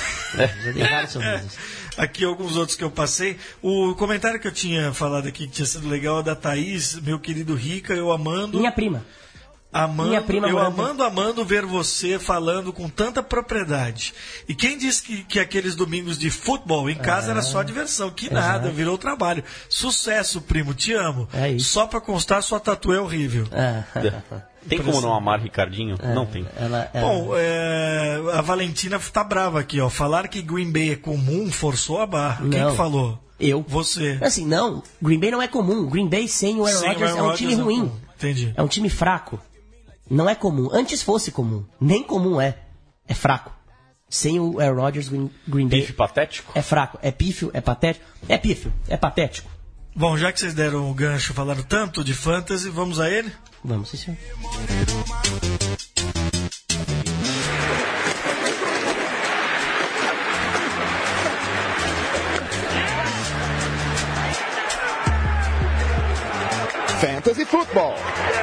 já dei vários sorrisos. Aqui alguns outros que eu passei. O comentário que eu tinha falado aqui que tinha sido legal é da Thaís, meu querido Rica, eu amando. Minha prima. Amando, Minha prima eu morando- amando, amando ver você falando com tanta propriedade. E quem disse que, que aqueles domingos de futebol em casa era só diversão? Que nada, virou trabalho. Sucesso, primo, te amo. É isso. Só pra constar, sua tatu é horrível. Ah, Tem como não amar Ricardinho? Não tem. ela, ela- Bom, é, a Valentina tá brava aqui, ó. Falar que Green Bay é comum forçou a barra. Quem Não. que falou? eu. Você. Assim, não. Green Bay não é comum. Green Bay sem o Aaron Sem o Rodgers Aaron é um time Rodgers, ruim. não. Entendi. É um time fraco. Não é comum. Antes fosse comum. Nem comum é. É fraco. Sem o Aaron Rodgers, Green, Green Bay Bife patético? é fraco. É pífio, é patético. É pífio, é patético. Bom, já que vocês deram o gancho, falaram tanto de fantasy, vamos a ele? Vamos, sim, senhor. Fantasy Football.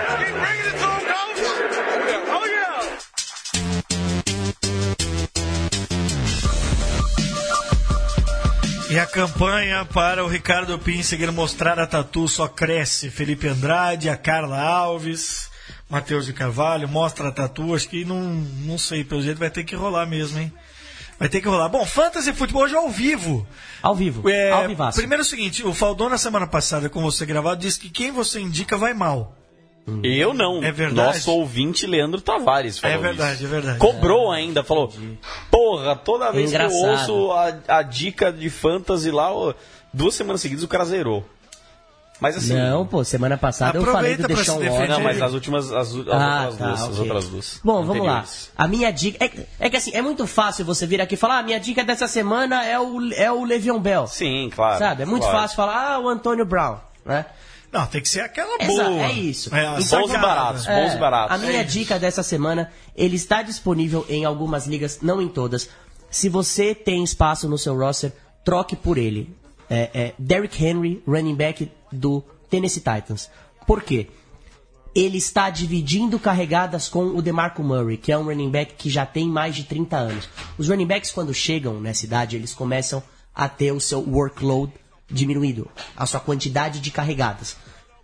E a campanha para o Ricardo Pinsiger mostrar a tatu só cresce. Felipe Andrade, a Carla Alves, Matheus de Carvalho, mostra a tatu. Acho que não, não sei, pelo jeito vai ter que rolar mesmo, hein? Vai ter que rolar. Bom, Fantasy Futebol hoje ao vivo. Ao vivo, é, ao vivaço. Primeiro é o seguinte, o Faldon na semana passada com você gravado disse que quem você indica vai mal. Eu não. É verdade? Nosso ouvinte Leandro Tavares falou É verdade, isso. é verdade. Cobrou ainda, falou: porra, toda vez que eu Engraçado. ouço a, a dica de fantasy lá, ó, duas semanas seguidas o cara zerou. Mas assim. Não, pô, semana passada eu falei Aproveita do pra Deshaun se Watson. defender. Não, mas as últimas. As, as Ah, outras tá, duas. As ok. outras duas. Bom, vamos lá. anteriores. A minha dica. É, é que assim, é muito fácil você vir aqui e falar: ah, minha dica dessa semana é o, é o Le'Veon Bell. Sim, claro. Sabe? É muito claro. fácil falar: ah, o Antônio Brown. Né? Não, tem que ser aquela Exa- boa. é isso. É, a Bons e sacada. baratos, É, bons e baratos. A minha É isso. dica dessa semana, ele está disponível em algumas ligas, não em todas. Se você tem espaço no seu roster, troque por ele. É, é Derrick Henry, running back do Tennessee Titans. Por quê? Ele está dividindo carregadas com o DeMarco Murray, que é um running back que já tem mais de trinta anos. Os running backs, quando chegam nessa idade, eles começam a ter o seu workload diminuído, a sua quantidade de carregadas.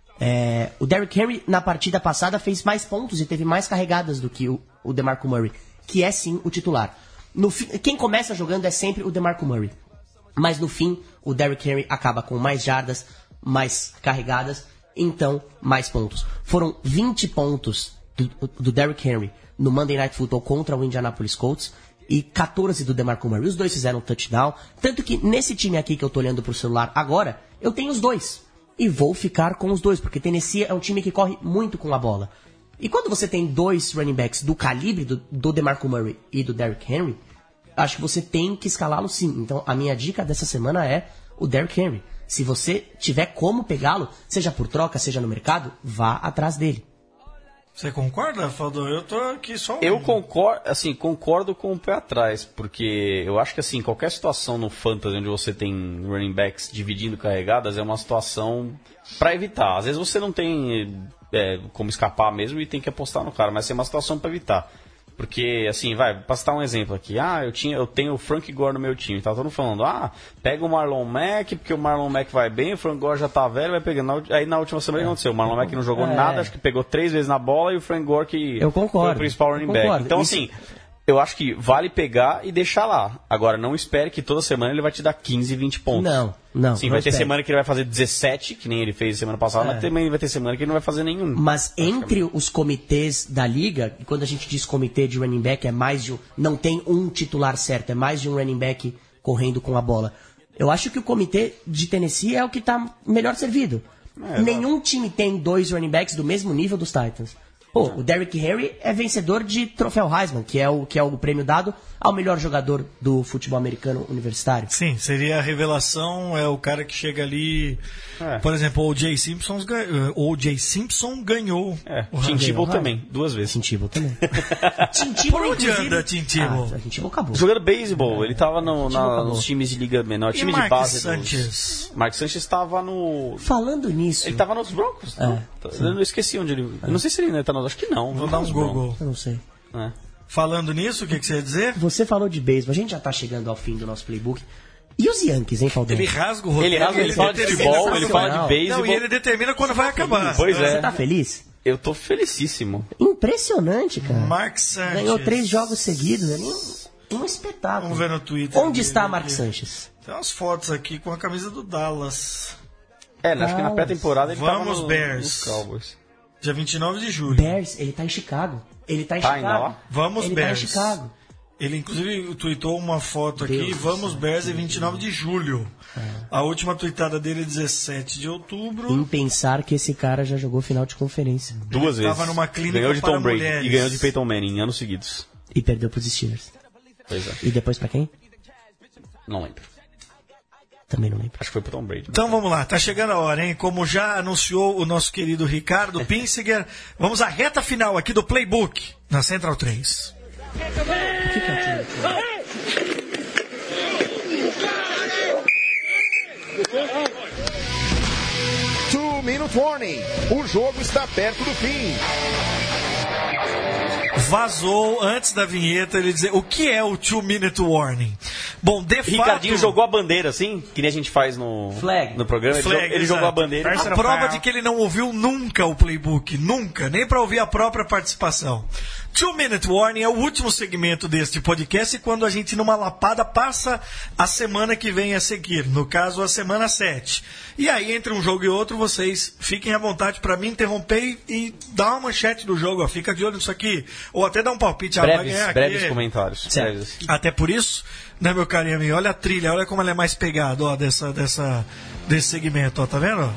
É, o Derrick Henry, na partida passada, fez mais pontos e teve mais carregadas do que o, o DeMarco Murray, que é sim o titular. No fim, quem começa jogando é sempre o DeMarco Murray. Mas no fim, o Derrick Henry acaba com mais jardas, mais carregadas, então mais pontos. Foram vinte pontos do, do Derrick Henry no Monday Night Football contra o Indianapolis Colts e quatorze do DeMarco Murray. Os dois fizeram touchdown. Tanto que nesse time aqui que eu tô olhando pro celular agora, eu tenho os dois. E vou ficar com os dois, porque Tennessee é um time que corre muito com a bola. E quando você tem dois running backs do calibre do, do DeMarco Murray e do Derrick Henry, acho que você tem que escalá-lo sim. Então a minha dica dessa semana é o Derrick Henry. Se você tiver como pegá-lo, seja por troca, seja no mercado, vá atrás dele. Você concorda, Faldon? Eu tô aqui só um. Eu concordo, assim, concordo com o pé atrás, porque eu acho que assim, qualquer situação no fantasy onde você tem running backs dividindo carregadas é uma situação pra evitar. Às vezes você não tem é, como escapar mesmo e tem que apostar no cara, mas é uma situação pra evitar. Porque, assim, vai, pra citar um exemplo aqui. Ah, eu, tinha, eu tenho o Frank Gore no meu time. Tá todo mundo falando, ah, pega o Marlon Mack, porque o Marlon Mack vai bem, o Frank Gore já tá velho, vai pegando. Aí na última semana o que aconteceu? O Marlon Mack não jogou É. nada, acho que pegou três vezes na bola e o Frank Gore que Eu concordo, foi o principal running eu back. concordo. Então, Isso- assim, eu acho que vale pegar e deixar lá. Agora, não espere que toda semana ele vai te dar quinze, vinte pontos. Não, não. Sim, não vai ter espere. semana que ele vai fazer dezessete, que nem ele fez semana passada, É. mas também vai ter semana que ele não vai fazer nenhum. Mas entre os comitês da liga, e quando a gente diz comitê de running back, é mais de um, não tem um titular certo, é mais de um running back correndo com a bola. Eu acho que o comitê de Tennessee é o que está melhor servido. É, Nenhum time tem dois running backs do mesmo nível dos Titans. Pô, o Derrick Henry é vencedor de troféu Heisman, que é o, que é o prêmio dado ao melhor jogador do futebol americano universitário. Sim, seria a revelação, é o cara que chega ali. É. Por exemplo, o O J Simpson, O J Simpson ganhou. É, o Tim Heisman. Tebow Heisman. também, duas vezes. Tim Tebow também. Tim Tebow, Por onde inclusive- anda Tim Tebow? Ah, Tim Tebow acabou. Jogando beisebol, ele tava no, na- acabou. nos times de liga menor, E time de Mark base. dos- Sanchez? Mark Sanchez tava no. Falando nisso, Ele tava nos Broncos? É, não? Eu não esqueci onde ele. Eu não sei se ele ainda tá nos. Acho que não. Vou não dar tá um nos Google. eu não sei. Broncos. É. Falando nisso, o que, que você ia dizer? Você falou de beisebol, a gente já tá chegando ao fim do nosso playbook. E os Yankees, hein, Faldão? Ele rasga o roteiro. Ele rasga, ele fala de determina futebol, quando ele vai- fala de Não, beisebol. Não, e ele determina quando vai acabar. Pois Você é. tá feliz? Eu tô felicíssimo. Impressionante, cara. Mark Sanchez. Ganhou três jogos seguidos, ali, um, um espetáculo. Vamos ver no Twitter. Onde dele está aqui. Mark Sanchez? Tem umas fotos aqui com a camisa do Dallas. É, acho que na pré-temporada ele Vamos, tava no, Bears. nos Cowboys. Dia vinte e nove de julho. Bears, ele tá em Chicago. Ele tá em Tá Chicago. ainda lá? Vamos, ele Bears. tá em Chicago. Ele, inclusive, tweetou uma foto aqui. Deus Vamos, Bears, é vinte e nove de julho. A última tweetada dele é dezessete de outubro. Em pensar que esse cara já jogou final de conferência. Duas vezes. tava numa clínica ganhou de para Tom Brady mulheres. e ganhou de Peyton Manning em anos seguidos. E perdeu pros Steelers. Pois é. E depois pra quem? Não lembro. Também não lembro. Acho que foi pro Tom Brady. Então vamos lá, tá chegando a hora, hein? Como já anunciou o nosso querido Ricardo Pinsiger, vamos à reta final aqui do Playbook, na Central três. O que que é aquilo? Two Two Minute Warning. O jogo está perto do fim. Vazou antes da vinheta ele dizer o que é o Two Minute Warning. Bom, de fato... Ricardinho jogou a bandeira, assim, que nem a gente faz no, Flag. no programa. Flag, ele jogou, ele exato. jogou a bandeira. A prova de que ele não ouviu nunca o playbook, nunca, nem para ouvir a própria participação. Two Minute Warning é o último segmento deste podcast quando a gente numa lapada passa a semana que vem a seguir, no caso a semana sete. E aí entre um jogo e outro vocês fiquem à vontade para me interromper e, e dar uma manchete do jogo, ó, fica de olho nisso aqui, ou até dar um palpite. Breves, ah, vai ganhar breves aqui. comentários. Breves. Até por isso, né, meu carinho amigo, olha a trilha, olha como ela é mais pegada, ó, dessa, dessa, desse segmento, ó, tá vendo?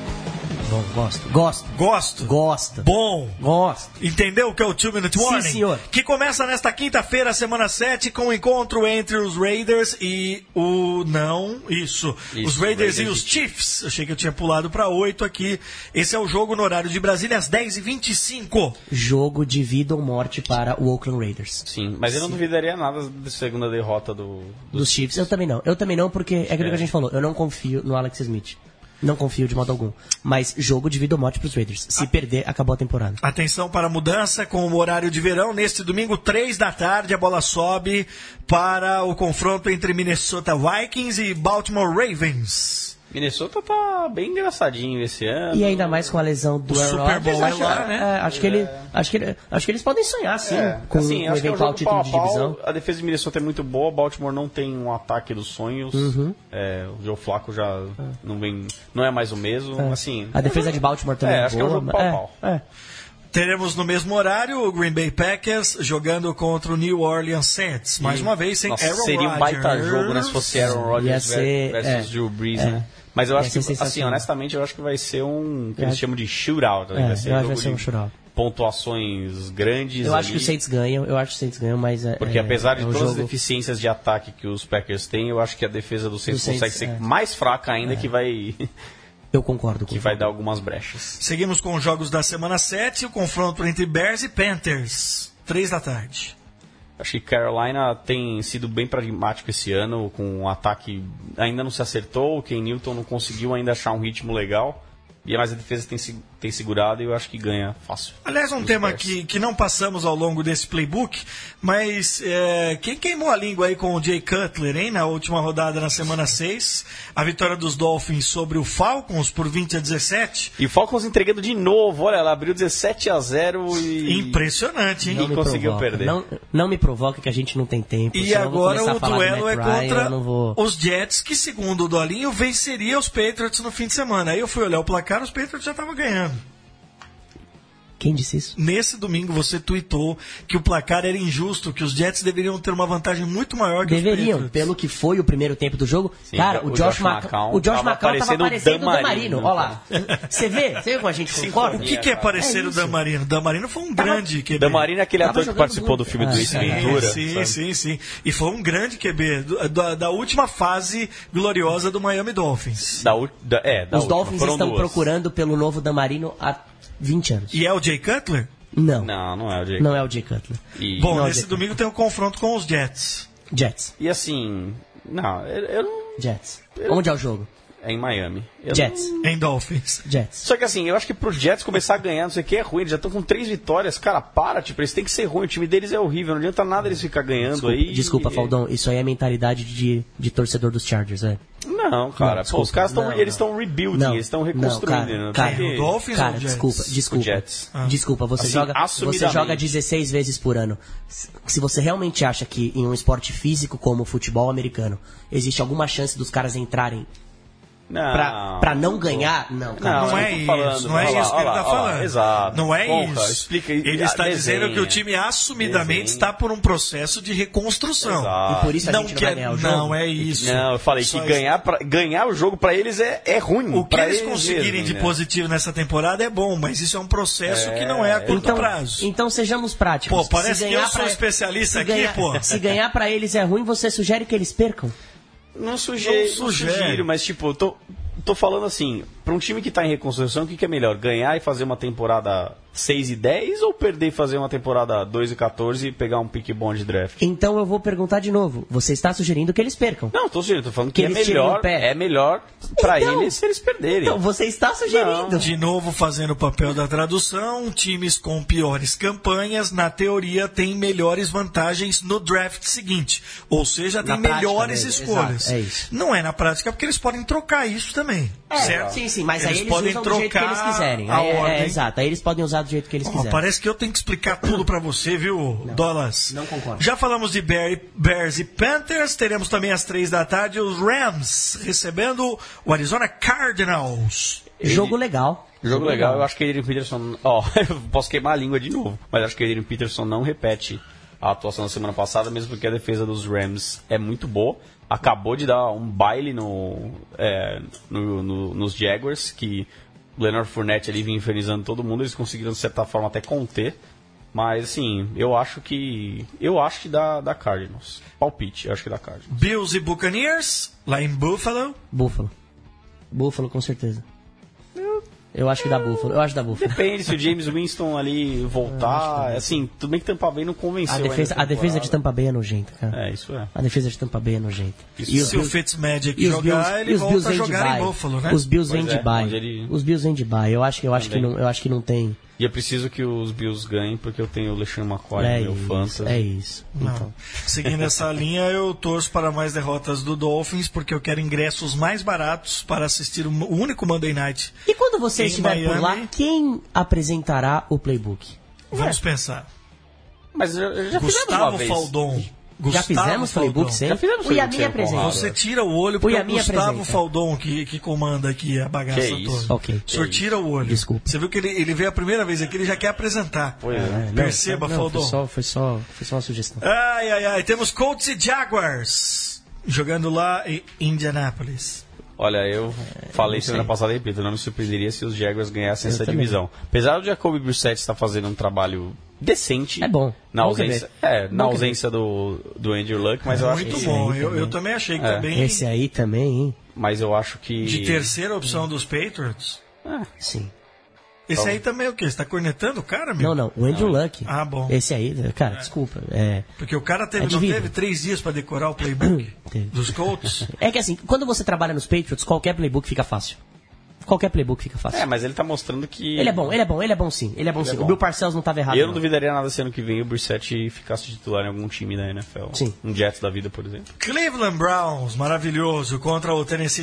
Bom, gosto. Gosto. Gosto. Gosto. Bom. Gosto. Entendeu o que é o Two Minute Warning? Sim, senhor. Que começa nesta quinta-feira, semana sete, com o encontro entre os Raiders e o... Não, isso. isso os Raiders, Raiders e os Chiefs. Achei que eu tinha pulado para oito aqui. Esse é o jogo no horário de Brasília, às dez e vinte e cinco. Jogo de vida ou morte para o Oakland Raiders. Sim, mas eu não duvidaria nada da segunda derrota do, do dos Chiefs. Eu também não. Eu também não, porque é aquilo é. que a gente falou. Eu não confio no Alex Smith. Não confio de modo algum. Mas jogo de vida ou morte para os Raiders. Se ah. perder, acabou a temporada. Atenção para a mudança com o horário de verão. Neste domingo, três da tarde, a bola sobe para o confronto entre Minnesota Vikings e Baltimore Ravens. Minnesota tá bem engraçadinho esse ano. E ainda mais com a lesão do o Aaron Super Bowl Rodgers, é lá, acho, né? É, acho, que é. ele, acho, que ele, acho que eles podem sonhar, sim, é. com assim, um acho que é um eventual jogo título pau de a pau. divisão. A defesa de Minnesota é muito boa. Baltimore não tem um ataque dos sonhos. Uhum. É, o Joe Flacco já é. não vem, não é mais o mesmo. É. Assim, a defesa de Baltimore também é, é acho boa. que é um jogo pau a pau. É, é. Teremos no mesmo horário o Green Bay Packers jogando contra o New Orleans Saints. Mais uma vez, sem Nossa, Aaron seria Rodgers. um baita jogo, né? Se fosse Aaron Rodgers ser, versus é, Drew Brees, é. né? Mas eu Ia acho que, assim, honestamente, eu acho que vai ser um que eles acho... chamam de shootout. Né? É, vai ser eu acho um que vai ser um de shootout. pontuações grandes. Eu ali. acho que os Saints ganham, eu acho que os Saints ganham, mas é, Porque é, apesar de é um todas jogo... as deficiências de ataque que os Packers têm, eu acho que a defesa do Saints, do Saints consegue ser é. mais fraca ainda, É. que vai Eu concordo com que vai dar algumas brechas. Seguimos com os jogos da semana sete, o confronto entre Bears e Panthers. Três da tarde. Acho que Carolina tem sido bem pragmático esse ano, com um ataque ainda não se acertou, o Ken Newton não conseguiu ainda achar um ritmo legal, e mais a defesa tem, tem segurado e eu acho que ganha fácil. Aliás, um tema que, que não passamos ao longo desse playbook, mas é, quem queimou a língua aí com o Jay Cutler, hein, na última rodada na semana seis, a vitória dos Dolphins sobre o Falcons por vinte a dezessete. E o Falcons entregando de novo, olha, ela abriu dezessete a zero e... Impressionante, hein? Não e me conseguiu provoca. perder. Não, não me provoca que a gente não tem tempo. E senão eu vou agora começar o a falar duelo de é Matt Ryan, contra eu não vou... os Jets, que segundo o Dolinho venceria os Patriots no fim de semana. Aí eu fui olhar o placar, os Patriots já estavam ganhando. Quem disse isso? Nesse domingo você tweetou que o placar era injusto, que os Jets deveriam ter uma vantagem muito maior que Deveriam, os Patriots. pelo que foi o primeiro tempo do jogo. Sim, Cara, o, o Josh, Josh Mac... McCown o Josh tava McCown tava parecendo parecendo o o Dan Marino, Marino. Olha lá. Você vê? Você vê como a gente concorda? O que, que é parecer É o isso. Dan Marino? Dan Marino foi um grande Q B. Dan Marino é aquele Tava ator que jogando participou muito. do filme Ah, do Ace sim, Ventura. Sim, sabe? sim, sim. E foi um grande Q B do- da, da última fase gloriosa do Miami Dolphins. Da, u- da, é, da Os última, Dolphins foram estão duas. procurando pelo novo Dan Marino há vinte anos. E é o Jay Cutler? Não, não, Não, não é o Jake. é o Jay Cutler. E, Bom, Não, nesse Jay domingo tem um confronto com os Jets. Jets. e assim, não, eu, eu não... Jets. Onde é o jogo? É em Miami. Eu Jets. não- Em Dolphins. Jets. Só que assim, eu acho que pro Jets começar a ganhar, não sei o que, é ruim. Eles já estão com três vitórias. Cara, para, tipo, eles têm que ser ruim. O time deles é horrível. Não adianta nada eles ficar ganhando Desculpa, aí. desculpa, Faldão. Isso aí é mentalidade de, de torcedor dos Chargers, é. Não, cara. Não, pô, desculpa. os caras estão Não, eles não. estão rebuilding, Não, eles estão não, reconstruindo. cara, né? cara, Tem O que- Dolphins Cara, ou o Jets? desculpa, desculpa. O Jets. Desculpa, você, Assim, joga, você assumidamente. joga dezesseis vezes por ano. Se se você realmente acha que em um esporte físico como o futebol americano existe alguma chance dos caras entrarem Não, pra, pra não ganhar, não, cara. Não, eu é tô isso, falando, não é olha isso lá, que ele olha está lá, olha lá, falando. exato. Não é Porra, isso. explica- Ele está desenha. dizendo que o time assumidamente Desenha. está por um processo de reconstrução. Exato. E por isso a Não, gente não quer, vai ganhar o jogo. não é isso. Não, eu falei Só que isso. ganhar, pra, ganhar o jogo pra eles é, é ruim. O que pra eles conseguirem mesmo, de né? positivo nessa temporada é bom, mas isso é um processo que não é a curto Então, prazo. então sejamos práticos. Pô, parece Se que eu ganhar sou pra- especialista se aqui, ganhar- pô. Se ganhar pra eles é ruim, você sugere que eles percam? Não sugere, Não não sugere. sugiro, mas tipo, eu tô, tô falando assim, Para um time que está em reconstrução, o que, que é melhor? Ganhar e fazer uma temporada seis e dez ou perder e fazer uma temporada dois e quatorze e pegar um pique bom de draft? Então eu vou perguntar de novo. Você está sugerindo que eles percam? Não, estou sugerindo, tô falando que, Que é eles tirem melhor, o pé. é melhor para Então- eles se eles perderem. Então você está sugerindo. De novo, fazendo o papel da tradução, times com piores campanhas, na teoria, têm melhores vantagens no draft seguinte. Ou seja, Na têm prática melhores mesmo, escolhas. exato, é isso. Não é na prática, porque eles podem trocar isso também. É, certo? sim, sim, mas eles aí eles podem usam do jeito que eles trocar quiserem. a Aí, é, ordem. é, exato, aí eles podem usar do jeito que eles Ó, quiserem. parece que eu tenho que explicar tudo pra você, viu, Dolas? não concordo. Já falamos de Bear- Bears e Panthers, teremos também às três da tarde os Rams recebendo o Arizona Cardinals. Jogo legal. Jogo legal, eu acho que Adrian Peterson. Ó, eu posso queimar a língua de novo, mas acho que Adrian Peterson não repete a atuação da semana passada, mesmo porque a defesa dos Rams é muito boa. Acabou de dar um baile no, é, no, no- nos Jaguars, que o Leonard Fournette ali vinha infernizando todo mundo, eles conseguiram de certa forma até conter. Mas assim, eu acho que. Eu acho que dá, dá Cardinals. Palpite, eu acho que dá Cardinals. Bills e Buccaneers, lá em Buffalo. Buffalo. Buffalo, com certeza. Eu acho que dá Buffalo. Eu acho que dá Buffalo. Depende se o James Winston ali voltar. Assim, tudo bem que Tampa Bay não convenceu. A defesa, ainda a defesa de temporada. Tampa Bay é nojenta, cara. É, isso é. A defesa de Tampa Bay é nojenta. Isso. E os Se o Bills- Fitzmagic e os jogar, Bills- ele e os volta Bills a vêm de jogar em bye. Buffalo, né? Os Bills vêm Pois de é, bye. onde ele- Os Bills vêm de bye. Eu acho que eu acho que Também. não, eu acho que não tem. E eu preciso que os Bills ganhem, porque eu tenho o LeSean McCoy É no meu isso, fantasy. é isso. Não. Então, Seguindo essa linha, eu torço para mais derrotas do Dolphins, porque eu quero ingressos mais baratos para assistir o o único Monday Night. E quando você Em estiver por lá, Miami- quem apresentará o playbook? Vamos pensar. Mas já, já fizemos uma Gustavo vez. Faldon. Já Gustavo fizemos Faldon. playbook sem? Já fizemos O playbook Yamin sem apresenta. Conrado. Você tira o olho, porque é o Yamin Gustavo apresenta. Faldon que, que comanda aqui a bagaça Que isso? toda. Ok. O senhor tira o olho. Desculpa. Você viu que ele, ele veio a primeira vez aqui, ele já quer apresentar. Pois é. É, não, Perceba, não, Faldon. Foi só, foi, só, foi só uma sugestão. Ai, ai, ai. Temos Colts e Jaguars jogando lá em Indianapolis. Olha, eu falei não semana sei. passada, repito, eu não me surpreenderia se os Jaguars ganhassem Eu essa também. divisão. Apesar do Jacoby Brissett estar fazendo um trabalho decente. É bom. Na Bom ausência, que ver. é, na Bom que ausência do, do Andrew Luck, mas eu acho Muito que bom. aí Eu, também. eu também achei que É. também. Esse aí também, hein? Mas eu acho que. De terceira opção dos Patriots. Sim. Esse Então- aí também é o quê? Você tá cornetando o cara, meu? Não, não. O Andrew Luck. Ah, bom. Esse aí, cara, desculpa. É, Porque o cara teve, É de não vida. teve três dias pra decorar o playbook Teve. dos Colts. é que assim, quando você trabalha nos Patriots, qualquer playbook fica fácil. Qualquer playbook fica fácil. É, mas ele tá mostrando que. Ele é bom, ele é bom, ele é bom sim. Ele é bom Ele é sim. bom. O Bill Parcells não estava errado. Eu não não. duvidaria nada se ano que vem o Brissett ficasse titular em algum time da N F L. Sim. Um Jets da vida, por exemplo. Cleveland Browns, maravilhoso, contra o Tennessee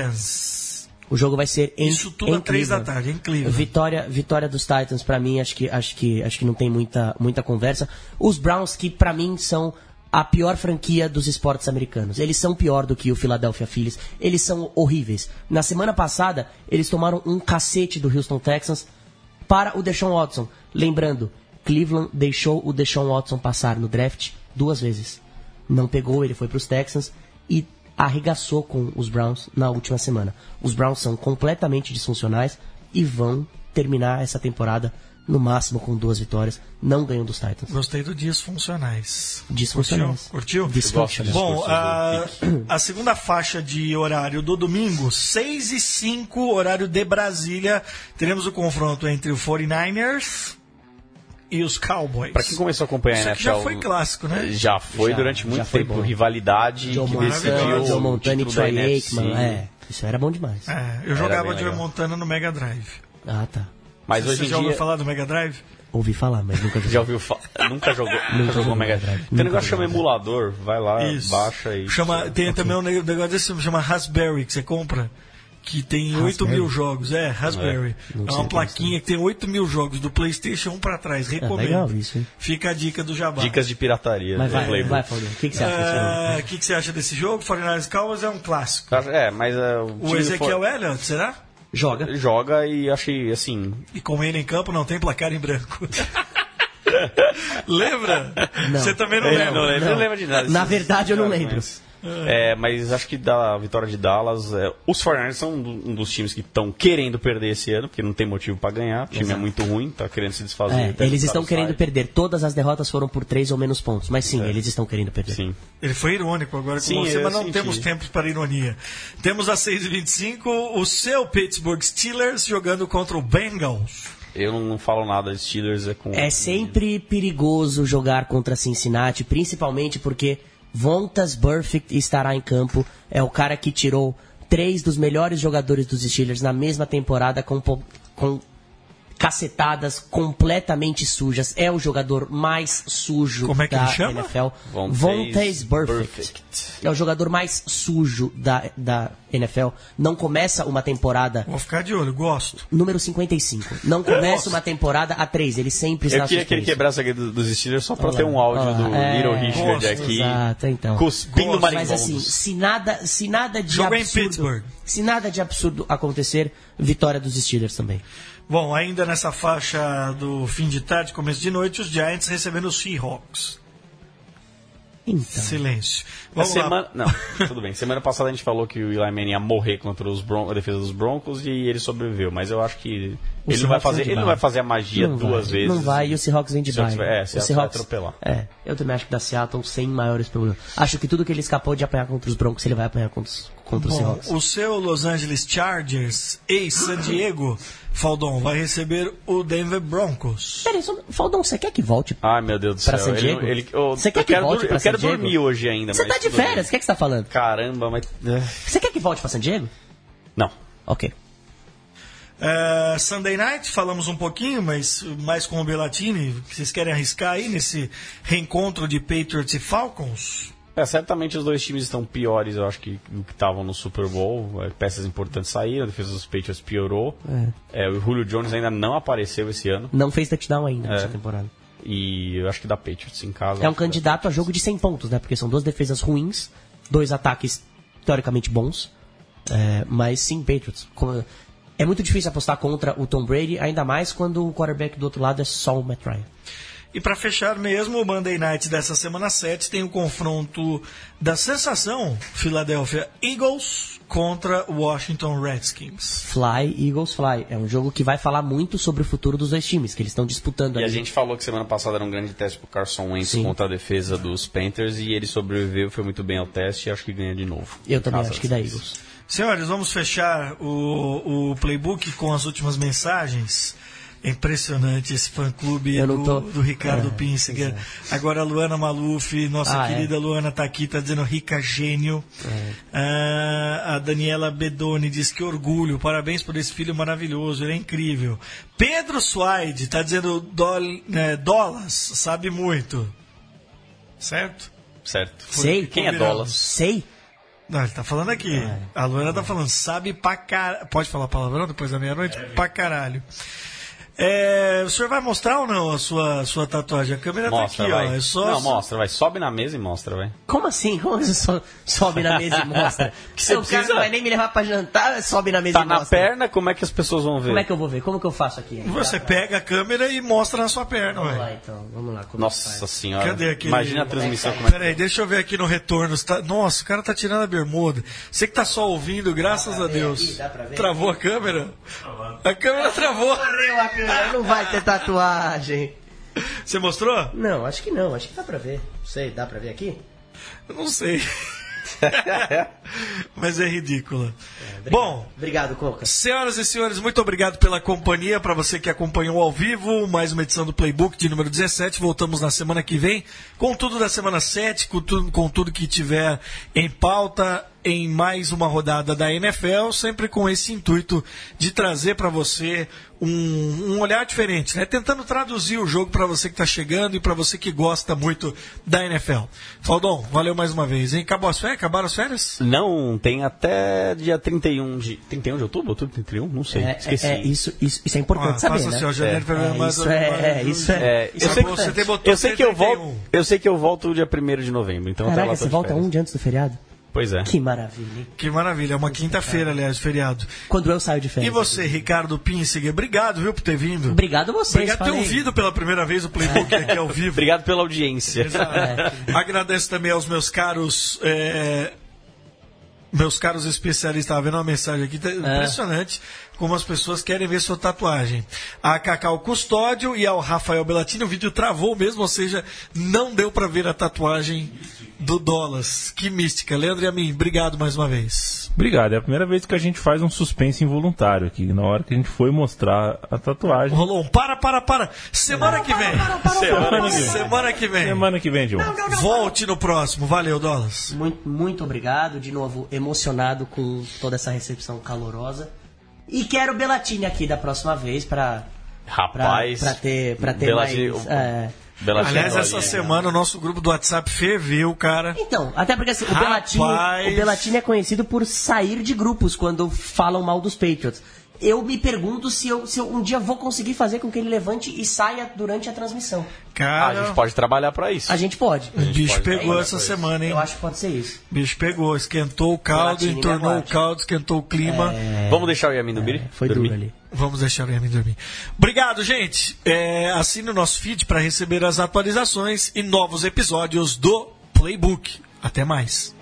Titans. O jogo vai ser em Isso tudo em às três da Cleveland. tarde, em Cleveland. Vitória, vitória dos Titans pra mim, acho que acho que acho que não tem muita muita conversa. Os Browns que pra mim são a pior franquia dos esportes americanos. Eles são pior do que o Philadelphia Phillies. Eles são horríveis. Na semana passada, eles tomaram um cacete do Houston Texans para o Deshaun Watson. Lembrando, Cleveland deixou o Deshaun Watson passar no draft duas vezes. Não pegou, ele foi para os Texans e arregaçou com os Browns na última semana. Os Browns são completamente disfuncionais e vão terminar essa temporada no máximo com duas vitórias. Não ganham dos Titans. Gostei do Dias Funcionais. Disfuncionais. Curtiu? Disfuncionais. Bom, a, a segunda faixa de horário do domingo, seis e cinco, horário de Brasília, teremos o confronto entre o quarenta-niners e os Cowboys. Pra quem começou a acompanhar Isso a aqui N F L. já foi clássico, né? Já foi Já, durante já muito foi tempo. bom. Rivalidade Joe que Montana, decidiu Joe o Montana e título da Troy N F C. Aikman. É, isso era bom demais. É, eu jogava bem Joe legal. Montana no Mega Drive. Ah, tá. Mas Você hoje em já ouviu dia. falar do Mega Drive? Ouvi falar, mas nunca joguei. Já ouviu falar? Nunca jogou, nunca jogou Mega Drive. Tem um negócio que chama emulador, vai lá, Isso. baixa e. Chama, tem também um negócio desse que chama Raspberry, que você compra, que tem oito mil jogos. É, Raspberry. Não É, sei uma o que plaquinha que tem oito mil jogos do PlayStation um pra trás. Recomendo. legal isso, hein? Fica a dica do Jabá. Dicas de pirataria. Mas do vai, Playbook. vai, Faulinho. O que, que você acha desse jogo? Ah, O que, que você acha desse jogo? quarenta-niners Cowboys é um clássico. É, mas uh, o, O time Ezequiel for- Elliott, será? Joga. ele joga e achei assim. E com ele em campo não tem placar em branco. Lembra? Não. Você também não Ele lembra. não lembra, não lembra de nada. Na Esses verdade, eu não caras, lembro. mas- É, mas acho que da vitória de Dallas, é, os quarenta e nove ers são um dos times que estão querendo perder esse ano, porque não tem motivo para ganhar. O time Exato. é muito ruim, tá querendo se desfazer. É, eles estão querendo side. perder. Todas as derrotas foram por três ou menos pontos. Mas sim, é. eles estão querendo perder. Sim. Ele foi irônico agora com sim, você, mas não senti. temos tempo para ironia. Temos às seis e vinte e cinco o seu Pittsburgh Steelers jogando contra o Bengals. Eu não falo nada de Steelers. É, com... é sempre perigoso jogar contra Cincinnati, principalmente porque Vontaze Burfict estará em campo. É o cara que tirou três dos melhores jogadores dos Steelers na mesma temporada com, com cacetadas completamente sujas. É o jogador mais sujo Como é que da ele chama? N F L. Vontaze Burfict. É o jogador mais sujo da, da N F L. Não começa uma temporada... Vou ficar de olho, gosto. Número cinquenta e cinco. Não começa uma temporada a três. Ele sempre está Eu queria que ele quebrasse aqui dos Steelers só pra Olá. ter um áudio Olá. do é, Little Richard gosto. aqui. Exato, então. Cuspindo marimbondos. Mas assim, se nada, se nada de Jogo absurdo... em Pittsburgh. Se nada de absurdo acontecer, vitória dos Steelers também. Bom, ainda nessa faixa do fim de tarde, começo de noite, os Giants recebendo os Seahawks. Então. Silêncio. Vamos semana... Não, tudo bem. Semana passada a gente falou que o Eli Manning ia morrer contra os Bron... a defesa dos Broncos e ele sobreviveu. Mas eu acho que ele não, vai fazer... ele não vai fazer a magia não duas vai. vezes. Não vai, e o Seahawks vem de baixo. É, o Seahawks vai atropelar. É, eu também acho que da Seattle sem maiores problemas. Acho que tudo que ele escapou de apanhar contra os Broncos, ele vai apanhar contra os, contra Bom, os Seahawks. O seu Los Angeles Chargers, ex-San Diego, Faldon, vai receber o Denver Broncos. Peraí, só... Faldon, você quer que volte Ai, meu Deus do pra céu. San Diego? Ele, ele, oh, você quer que volte dur... pra Eu quero San Diego? dormir hoje ainda. Você tá de férias, o que, é que você tá falando? Caramba, mas... Você quer que volte pra San Diego? Não. Ok. Uh, Sunday Night, falamos um pouquinho, mas mais com o Bellatini. Vocês querem arriscar aí nesse reencontro de Patriots e Falcons? É, certamente os dois times estão piores, eu acho, que o que estavam no Super Bowl. É, peças importantes saíram, a defesa dos Patriots piorou. É. É, o Julio Jones ainda não apareceu esse ano. Não fez touchdown ainda é. nessa temporada. E eu acho que dá Patriots em casa. É um candidato a jogo de cem pontos, né? Porque são duas defesas ruins, dois ataques teoricamente bons. É, mas sim, Patriots. É muito difícil apostar contra o Tom Brady, ainda mais quando o quarterback do outro lado é só o Matt Ryan. E para fechar mesmo, o Monday Night dessa semana sete tem o confronto da sensação Philadelphia Eagles contra o Washington Redskins. Fly, Eagles, Fly. É um jogo que vai falar muito sobre o futuro dos dois times, que eles estão disputando. E ali. A gente falou que semana passada era um grande teste pro Carson Wentz Sim. contra a defesa dos Panthers, e ele sobreviveu, foi muito bem ao teste e acho que ganha de novo. Eu também acho que dá Eagles. Senhores, vamos fechar o, o playbook com as últimas mensagens. É impressionante esse fã-clube do, tô... do Ricardo é, Pinsiger. É. Agora a Luana Maluf, nossa ah, querida é. Luana está aqui, está dizendo Rica gênio. É. Ah, a Daniela Bedoni diz que orgulho, parabéns por esse filho maravilhoso, ele é incrível. Pedro Suaide está dizendo dol, é, Dolas, sabe muito. Certo? Certo. Sei. Quem é Dolas? Sei. Não, ele tá falando aqui. É. A Luana tá falando, sabe pra caralho. Pode falar palavrão depois da meia-noite? É, pra caralho. É, o senhor vai mostrar ou não a sua, sua tatuagem? A câmera mostra, tá aqui, vai. ó. É só... Não, mostra, vai. Sobe na mesa e mostra, vai. Como assim? Como você so, sobe na mesa e mostra? Que você o precisa... cara não vai nem me levar pra jantar, sobe na mesa tá e mostra. Tá na perna, como é que as pessoas vão ver? Como é que eu vou ver? Como que eu faço aqui? Você pega a câmera e mostra na sua perna, Vamos ué. lá, então. Vamos lá. Como Nossa senhora. Cadê aquele... Imagina a transmissão. Como é Peraí, deixa eu ver aqui no retorno. Tá... Nossa, o cara tá tirando a bermuda. Você que tá só ouvindo, graças a Deus. Aqui, dá pra ver? Travou a câmera? A câmera travou. Morreu a câmera, não vai ter tatuagem. Você mostrou? Não, acho que não. Acho que dá pra ver. Não sei, dá pra ver aqui? Eu não sei. Mas é ridícula. É, obrigado. Bom, obrigado, Coca. Senhoras e senhores, muito obrigado pela companhia. Para você que acompanhou ao vivo, mais uma edição do Playbook de número dezessete. Voltamos na semana que vem com tudo da semana sete, com tudo, com tudo que tiver em pauta em mais uma rodada da N F L, sempre com esse intuito de trazer para você um, um olhar diferente, né? Tentando traduzir o jogo para você que está chegando e para você que gosta muito da N F L. Faldon, valeu mais uma vez, hein? Acabou as férias? Acabaram as férias? Não, tem até dia trinta e um de, trinta e um de outubro? Outubro trinta e um? Não sei, é, esqueci. É, isso, isso, isso é importante ah, saber, passa né? assim, ó, janeiro, é, fevereiro, é, março, isso é, isso é, é, isso eu é sei, importante. você eu sei que eu volto, eu sei que eu volto dia primeiro de novembro, então Caraca, até lá você volta um dia antes do feriado? Pois é. Que maravilha, hein? Que maravilha, é uma quinta-feira, aliás, feriado. Quando eu saio de férias. E você, Ricardo Pinsiger, obrigado, viu, por ter vindo. Obrigado a vocês. Obrigado por ter falei. ouvido pela primeira vez o Playbook aqui ao vivo. Obrigado pela audiência. Exato. Agradeço também aos meus caros... é, Meus caros especialistas, estava vendo uma mensagem aqui, tá impressionante como as pessoas querem ver sua tatuagem. A Cacau Custódio e ao Rafael Bellatini, o vídeo travou mesmo, ou seja, não deu para ver a tatuagem do Dolas. Que mística. Leandro e a mim, obrigado mais uma vez. Obrigado, é a primeira vez que a gente faz um suspense involuntário aqui, na hora que a gente foi mostrar a tatuagem. Rolou um para, para, para. Semana que vem. Semana que vem. Semana que vem. Semana que vem, Dilma. Volte no próximo. Valeu, Dolas. Muito, muito obrigado. De novo, emocionado com toda essa recepção calorosa. E quero o Bellatini aqui da próxima vez pra, Rapaz. pra, pra ter, pra ter Bellatini- mais... é. Bellatini Aliás, essa ali, semana o nosso grupo do WhatsApp ferveu, cara. Então, até porque assim, o Rapaz. Bellatini, o Bellatini é conhecido por sair de grupos quando falam mal dos Patriots. Eu me pergunto se eu, se eu um dia vou conseguir fazer com que ele levante e saia durante a transmissão. Cara, A gente pode trabalhar pra isso. A gente pode. o bicho pode pegou trabalhar essa com isso. semana, hein? Eu acho que pode ser isso. O bicho pegou, esquentou o caldo, Bellatini, entornou me o aguarde. caldo, esquentou o clima. Vamos deixar o Yamin dormir? Foi dormir? duro ali. Vamos deixar o Yamin dormir. Obrigado, gente. É, assine o nosso feed para receber as atualizações e novos episódios do Playbook. Até mais.